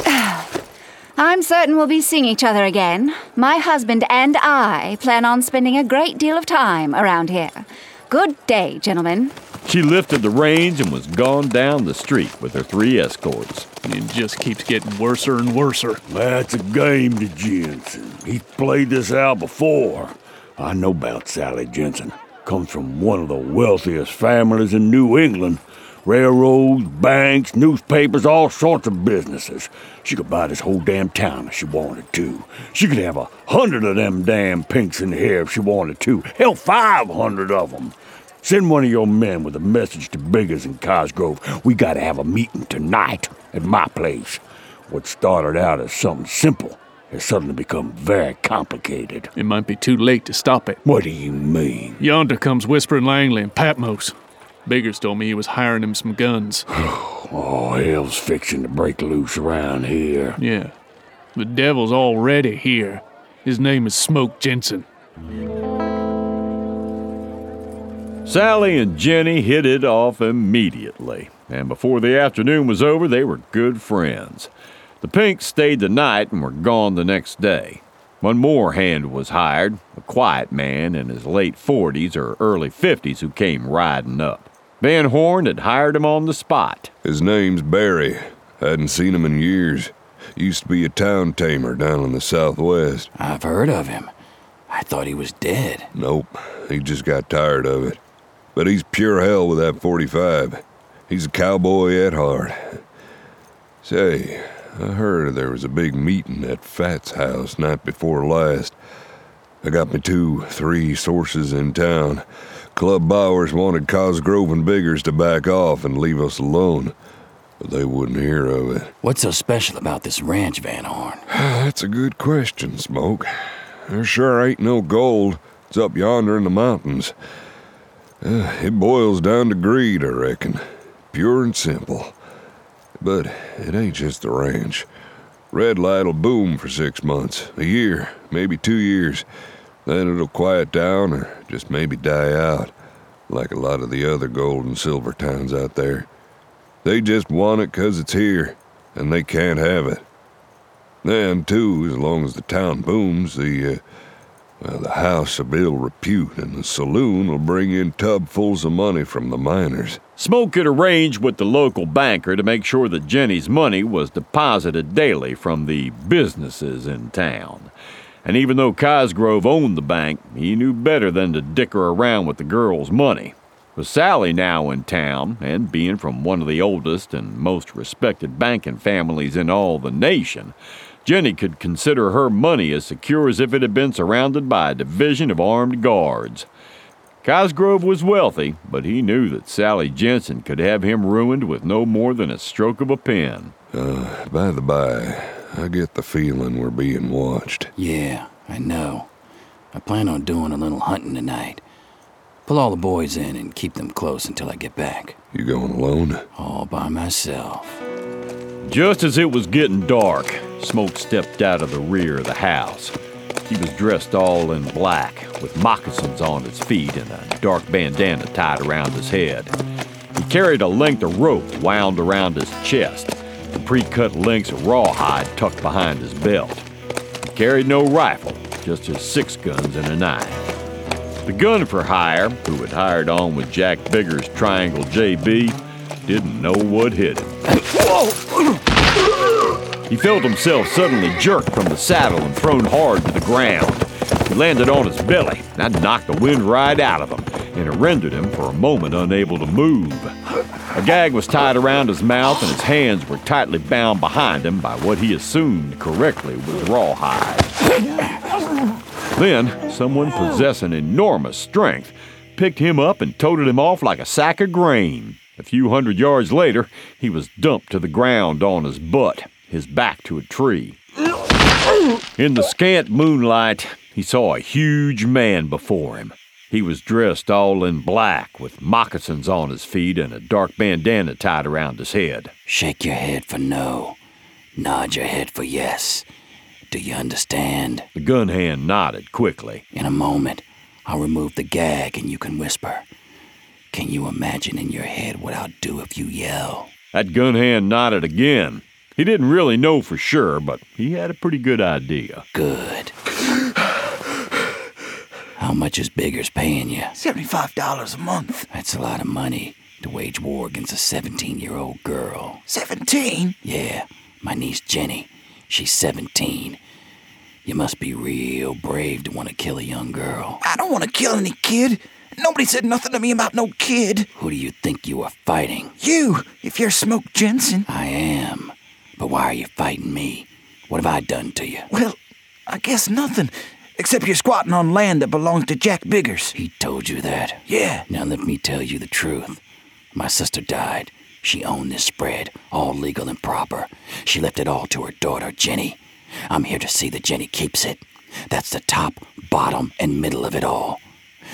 I'm certain we'll be seeing each other again. My husband and I plan on spending a great deal of time around here. Good day, gentlemen. She lifted the reins and was gone down the street with her three escorts. It just keeps getting worser and worser. That's a game to Jensen. He's played this out before. I know about Sally Jensen. Comes from one of the wealthiest families in New England. Railroads, banks, newspapers, all sorts of businesses. She could buy this whole damn town if she wanted to. She could have a hundred of them damn Pinks in here if she wanted to. Hell, five hundred of them. Send one of your men with a message to Biggers in Cosgrove. We gotta have a meeting tonight at my place. What started out as something simple has suddenly become very complicated. It might be too late to stop it. What do you mean? Yonder comes Whispering Langley and Patmos. Biggers told me he was hiring him some guns. Oh, hell's fixing to break loose around here. Yeah. The devil's already here. His name is Smoke Jensen. Sally and Jenny hit it off immediately, and before the afternoon was over, they were good friends. The Pinks stayed the night and were gone the next day. One more hand was hired, a quiet man in his late forties or early fifties who came riding up. Van Horn had hired him on the spot. His name's Barry. Hadn't seen him in years. Used to be a town tamer down in the southwest. I've heard of him. I thought he was dead. Nope, he just got tired of it. But he's pure hell with that forty-five. He's a cowboy at heart. Say, I heard there was a big meeting at Fat's house night before last. I got me two, three sources in town. Club Bowers wanted Cosgrove and Biggers to back off and leave us alone, but they wouldn't hear of it. What's so special about this ranch, Van Horn? That's a good question, Smoke. There sure ain't no gold. It's up yonder in the mountains. Uh, it boils down to greed, I reckon. Pure and simple. But it ain't just the ranch. Red Light'll boom for six months, a year, maybe two years. Then it'll quiet down or just maybe die out, like a lot of the other gold and silver towns out there. They just want it 'cause it's here, and they can't have it. Then, too, as long as the town booms, the, uh, well, the house will build repute, and the saloon will bring in tubfuls of money from the miners. Smoke had arranged with the local banker to make sure that Jenny's money was deposited daily from the businesses in town. And even though Cosgrove owned the bank, he knew better than to dicker around with the girl's money. With Sally now in town, and being from one of the oldest and most respected banking families in all the nation, Jenny could consider her money as secure as if it had been surrounded by a division of armed guards. Cosgrove was wealthy, but he knew that Sally Jensen could have him ruined with no more than a stroke of a pen. Uh, by the by, I get the feeling we're being watched. Yeah, I know. I plan on doing a little hunting tonight. Pull all the boys in and keep them close until I get back. You going alone? All by myself. Just as it was getting dark, Smoke stepped out of the rear of the house. He was dressed all in black, with moccasins on his feet and a dark bandana tied around his head. He carried a length of rope wound around his chest, and pre-cut lengths of rawhide tucked behind his belt. He carried no rifle, just his six guns and a knife. The gun for hire, who had hired on with Jack Biggers' Triangle J B, didn't know what hit him. He felt himself suddenly jerked from the saddle and thrown hard to the ground. He landed on his belly, and that knocked the wind right out of him, and it rendered him for a moment unable to move. A gag was tied around his mouth, and his hands were tightly bound behind him by what he assumed correctly was rawhide. Then, someone possessing enormous strength picked him up and toted him off like a sack of grain. A few hundred yards later, he was dumped to the ground on his butt, his back to a tree. In the scant moonlight, he saw a huge man before him. He was dressed all in black, with moccasins on his feet and a dark bandana tied around his head. Shake your head for no. Nod your head for yes. Do you understand? The gun hand nodded quickly. In a moment, I'll remove the gag and you can whisper. Can you imagine in your head what I'll do if you yell? That gun hand nodded again. He didn't really know for sure, but he had a pretty good idea. Good. How much is Biggers paying you? seventy-five dollars a month. That's a lot of money to wage war against a seventeen-year-old girl. seventeen? Yeah, my niece Jenny. She's seventeen. You must be real brave to want to kill a young girl. I don't want to kill any kid. Nobody said nothing to me about no kid. Who do you think you are fighting? You, if you're Smoke Jensen. I am. But why are you fighting me? What have I done to you? Well, I guess nothing. Except you're squatting on land that belongs to Jack Biggers. He told you that? Yeah. Now let me tell you the truth. My sister died. She owned this spread, all legal and proper. She left it all to her daughter, Jenny. I'm here to see that Jenny keeps it. That's the top, bottom, and middle of it all.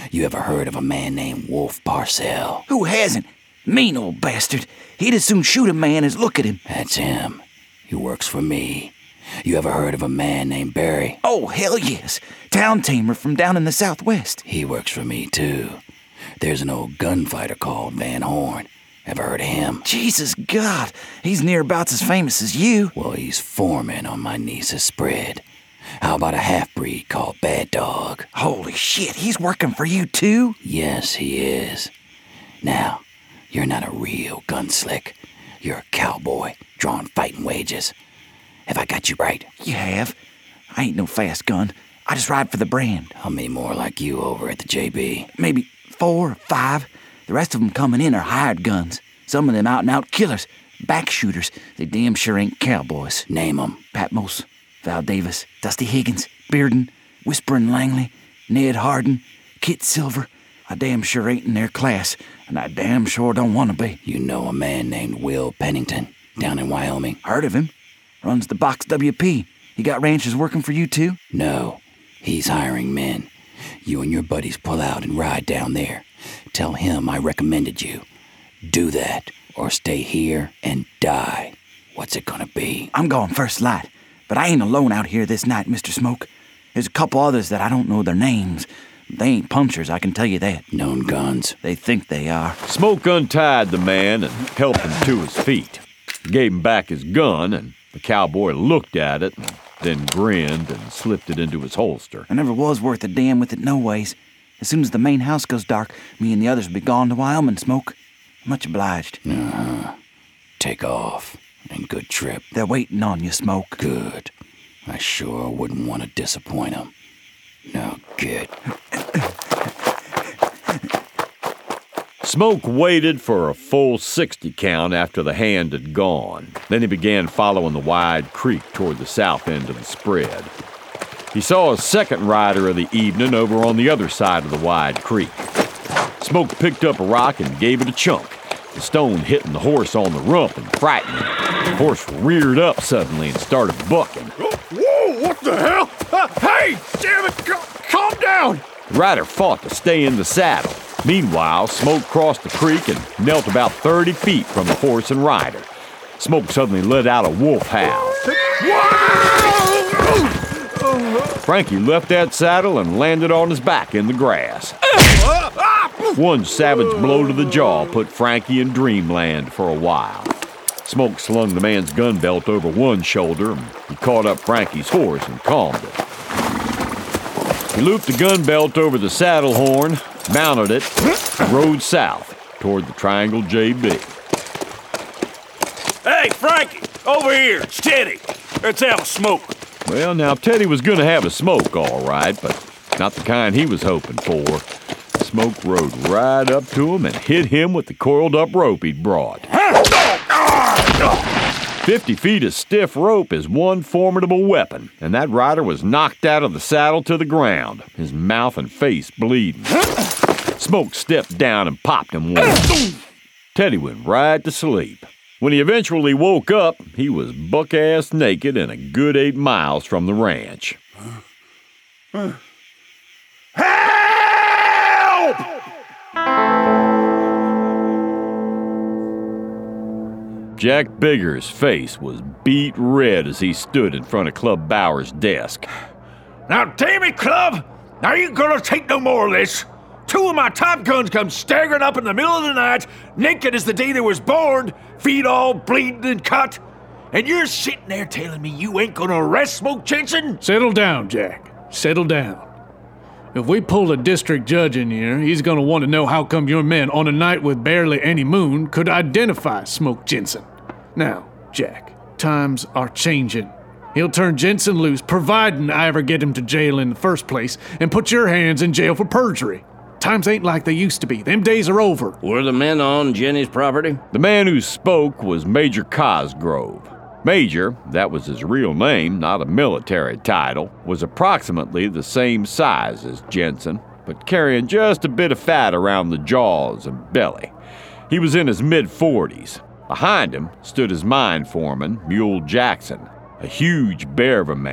You ever heard of a man named Wolf Parcell? Who hasn't? Mean old bastard. He'd as soon shoot a man as look at him. That's him. He works for me. You ever heard of a man named Barry? Oh, hell yes. Town tamer from down in the southwest. He works for me, too. There's an old gunfighter called Van Horn. Ever heard of him? Jesus God, he's near about as famous as you. Well, he's foreman on my niece's spread. How about a half-breed called Bad Dog? Holy shit, he's working for you too? Yes, he is. Now, you're not a real gunslick. You're a cowboy, drawing fighting wages. Have I got you right? You have. I ain't no fast gun. I just ride for the brand. How many more like you over at the J B? Maybe four or five. The rest of them coming in are hired guns. Some of them out-and-out killers. Back shooters. They damn sure ain't cowboys. Name 'em. Patmos, Val Davis, Dusty Higgins, Bearden, Whisperin' Langley, Ned Hardin, Kit Silver. I damn sure ain't in their class, and I damn sure don't want to be. You know a man named Will Pennington down in Wyoming? Heard of him. Runs the Box W P. He got ranchers working for you too? No. He's hiring men. You and your buddies pull out and ride down there. Tell him I recommended you. Do that, or stay here and die. What's it gonna be? I'm going first light, but I ain't alone out here this night, Mister Smoke. There's a couple others that I don't know their names. They ain't punchers, I can tell you that. Known guns. They think they are. Smoke untied the man and helped him to his feet. Gave him back his gun, and the cowboy looked at it and then grinned and slipped it into his holster. I never was worth a damn with it no ways. As soon as the main house goes dark, me and the others will be gone to Wyoming, Smoke. Much obliged. Uh-huh. Take off, and good trip. They're waiting on you, Smoke. Good. I sure wouldn't want to disappoint them. Now get. Smoke waited for a full sixty count after the hand had gone. Then he began following the wide creek toward the south end of the spread. He saw a second rider of the evening over on the other side of the wide creek. Smoke picked up a rock and gave it a chunk, the stone hitting the horse on the rump and frightening him. The horse reared up suddenly and started bucking. Whoa, what the hell? Uh, hey, damn it, c- calm down! The rider fought to stay in the saddle. Meanwhile, Smoke crossed the creek and knelt about thirty feet from the horse and rider. Smoke suddenly let out a wolf howl. Frankie left that saddle and landed on his back in the grass. One savage blow to the jaw put Frankie in dreamland for a while. Smoke slung the man's gun belt over one shoulder and he caught up Frankie's horse and calmed it. He looped the gun belt over the saddle horn, mounted it, and rode south toward the Triangle J B. Hey, Frankie, over here, steady. Let's have a smoke. Well, now, Teddy was going to have a smoke, all right, but not the kind he was hoping for. Smoke rode right up to him and hit him with the coiled-up rope he'd brought. Fifty feet of stiff rope is one formidable weapon, and that rider was knocked out of the saddle to the ground, his mouth and face bleeding. Smoke stepped down and popped him once. Teddy went right to sleep. When he eventually woke up, he was buck-ass naked and a good eight miles from the ranch. Help! Jack Bigger's face was beet red as he stood in front of Club Bauer's desk. Now, damn it, Club! I ain't gonna take no more of this. Two of my top guns come staggering up in the middle of the night, naked as the day they was born, feet all bleeding and cut. And you're sitting there telling me you ain't gonna arrest Smoke Jensen? Settle down, Jack. Settle down. If we pull a district judge in here, he's gonna want to know how come your men, on a night with barely any moon, could identify Smoke Jensen. Now, Jack, times are changing. He'll turn Jensen loose, providing I ever get him to jail in the first place, and put your hands in jail for perjury. Times ain't like they used to be. Them days are over. Were the men on Jenny's property? The man who spoke was Major Cosgrove. Major, that was his real name, not a military title, was approximately the same size as Jensen, but carrying just a bit of fat around the jaws and belly. He was in his mid-forties. Behind him stood his mine foreman, Mule Jackson, a huge bear of a man with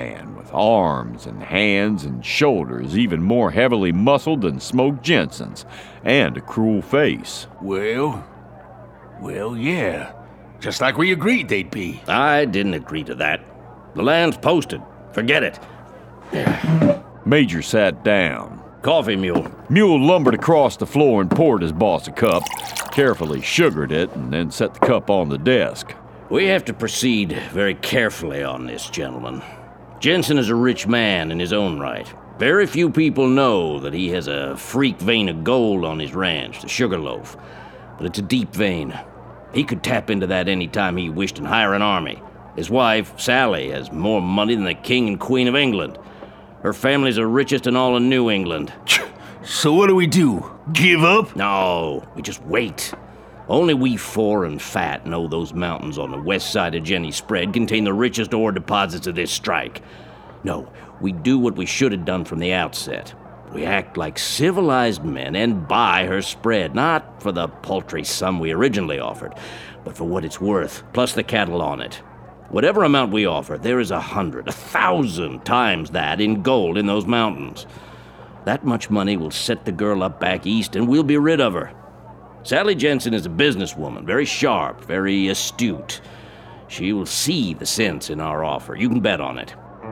with arms and hands and shoulders even more heavily muscled than Smoke Jensen's, and a cruel face. Well, well, yeah. Just like we agreed they'd be. I didn't agree to that. The land's posted. Forget it. Major sat down. Coffee, Mule. Mule lumbered across the floor and poured his boss a cup, carefully sugared it, and then set the cup on the desk. We have to proceed very carefully on this, gentlemen. Jensen is a rich man in his own right. Very few people know that he has a freak vein of gold on his ranch, the Sugarloaf. But it's a deep vein. He could tap into that any time he wished and hire an army. His wife, Sally, has more money than the King and Queen of England. Her family's the richest in all of New England. So what do we do? Give up? No, we just wait. Only we four and Fat know those mountains on the west side of Jenny's Spread contain the richest ore deposits of this strike. No, we do what we should have done from the outset. We act like civilized men and buy her spread, not for the paltry sum we originally offered, but for what it's worth, plus the cattle on it. Whatever amount we offer, there is a hundred, a thousand times that in gold in those mountains. That much money will set the girl up back east, and we'll be rid of her. Sally Jensen is a businesswoman, very sharp, very astute. She will see the sense in our offer. You can bet on it.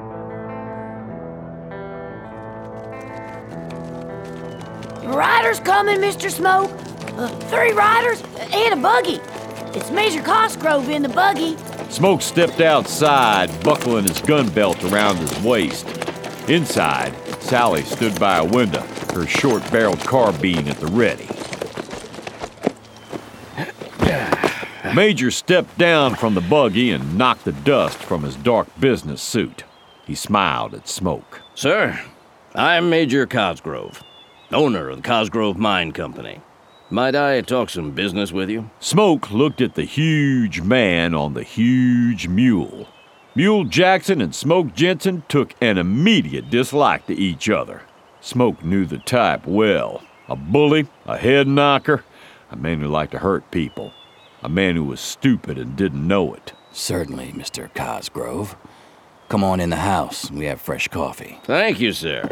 Riders coming, Mister Smoke. Uh, three riders and a buggy. It's Major Cosgrove in the buggy. Smoke stepped outside, buckling his gun belt around his waist. Inside, Sally stood by a window, her short-barreled carbine at the ready. Major stepped down from the buggy and knocked the dust from his dark business suit. He smiled at Smoke. Sir, I'm Major Cosgrove, owner of the Cosgrove Mine Company. Might I talk some business with you? Smoke looked at the huge man on the huge mule. Mule Jackson and Smoke Jensen took an immediate dislike to each other. Smoke knew the type well. A bully, a head knocker, a man who liked to hurt people. A man who was stupid and didn't know it. Certainly, Mister Cosgrove. Come on in the house. We have fresh coffee. Thank you, sir.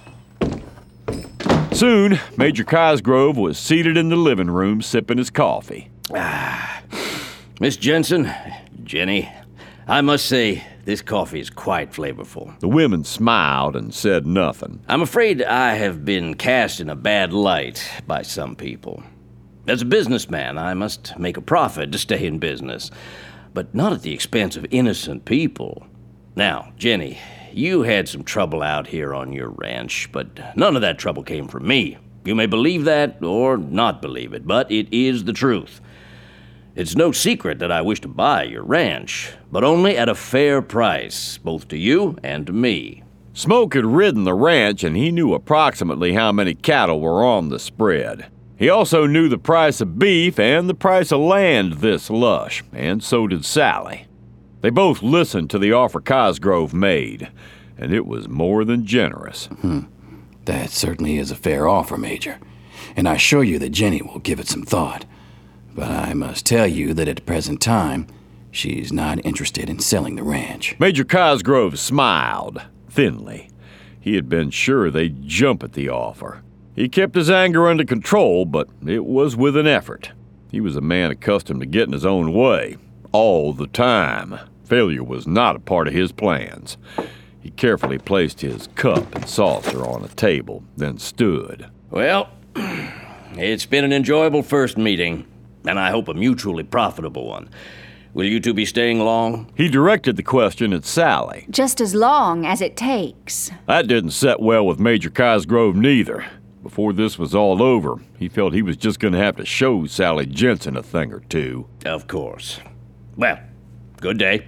Soon, Major Cosgrove was seated in the living room sipping his coffee. Ah, Miss Jensen, Jenny, I must say this coffee is quite flavorful. The women smiled and said nothing. I'm afraid I have been cast in a bad light by some people. As a businessman, I must make a profit to stay in business, but not at the expense of innocent people. Now, Jenny, you had some trouble out here on your ranch, but none of that trouble came from me. You may believe that or not believe it, but it is the truth. It's no secret that I wish to buy your ranch, but only at a fair price, both to you and to me. Smoke had ridden the ranch, and he knew approximately how many cattle were on the spread. He also knew the price of beef and the price of land this lush, and so did Sally. They both listened to the offer Cosgrove made, and it was more than generous. Hmm. That certainly is a fair offer, Major, and I assure you that Jenny will give it some thought. But I must tell you that at the present time, she's not interested in selling the ranch. Major Cosgrove smiled, thinly. He had been sure they'd jump at the offer. He kept his anger under control, but it was with an effort. He was a man accustomed to getting his own way, all the time. Failure was not a part of his plans. He carefully placed his cup and saucer on a table, then stood. Well, it's been an enjoyable first meeting, and I hope a mutually profitable one. Will you two be staying long? He directed the question at Sally. Just as long as it takes. That didn't set well with Major Cosgrove neither. Before this was all over, he felt he was just going to have to show Sally Jensen a thing or two. Of course. Well, good day.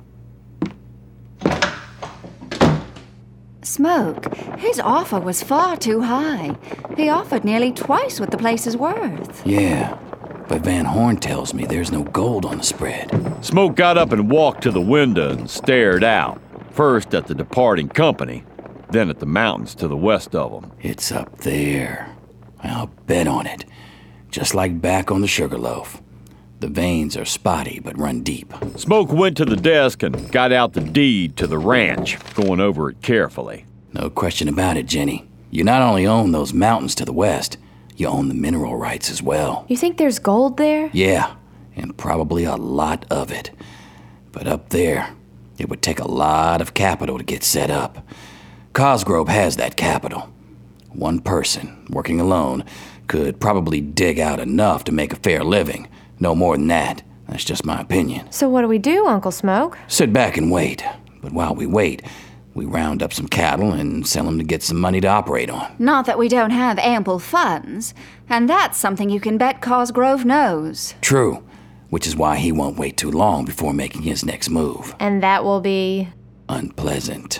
Smoke, his offer was far too high. He offered nearly twice what the place is worth. Yeah, but Van Horn tells me there's no gold on the spread. Smoke got up and walked to the window and stared out, first at the departing company, then at the mountains to the west of them. It's up there. I'll bet on it. Just like back on the Sugarloaf. The veins are spotty but run deep. Smoke went to the desk and got out the deed to the ranch, going over it carefully. No question about it, Jenny. You not only own those mountains to the west, you own the mineral rights as well. You think there's gold there? Yeah, and probably a lot of it. But up there, it would take a lot of capital to get set up. Cosgrove has that capital. One person, working alone, could probably dig out enough to make a fair living. No more than that. That's just my opinion. So what do we do, Uncle Smoke? Sit back and wait. But while we wait, we round up some cattle and sell them to get some money to operate on. Not that we don't have ample funds, and that's something you can bet Cosgrove knows. True, which is why he won't wait too long before making his next move. And that will be... unpleasant.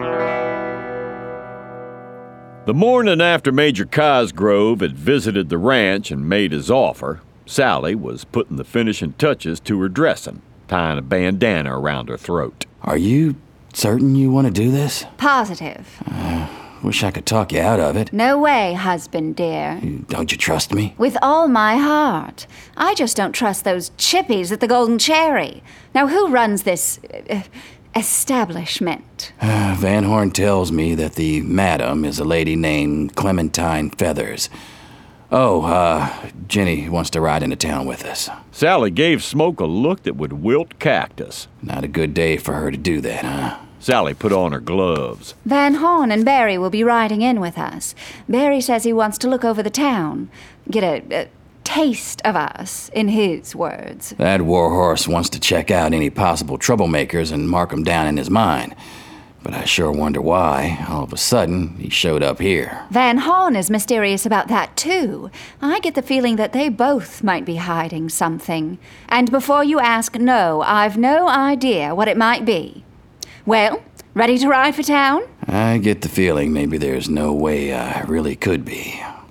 The morning after Major Cosgrove had visited the ranch and made his offer, Sally was putting the finishing touches to her dressing, tying a bandana around her throat. Are you certain you want to do this? Positive. Uh, wish I could talk you out of it. No way, husband dear. Don't you trust me? With all my heart. I just don't trust those chippies at the Golden Cherry. Now, who runs this uh, establishment? Uh, Van Horn tells me that the madam is a lady named Clementine Feathers. Oh, uh, Jenny wants to ride into town with us. Sally gave Smoke a look that would wilt cactus. Not a good day for her to do that, huh? Sally put on her gloves. Van Horn and Barry will be riding in with us. Barry says he wants to look over the town, get a, a taste of us, in his words. That warhorse wants to check out any possible troublemakers and mark them down in his mind. But I sure wonder why, all of a sudden, he showed up here. Van Horn is mysterious about that, too. I get the feeling that they both might be hiding something. And before you ask, no, I've no idea what it might be. Well, ready to ride for town? I get the feeling maybe there's no way I really could be.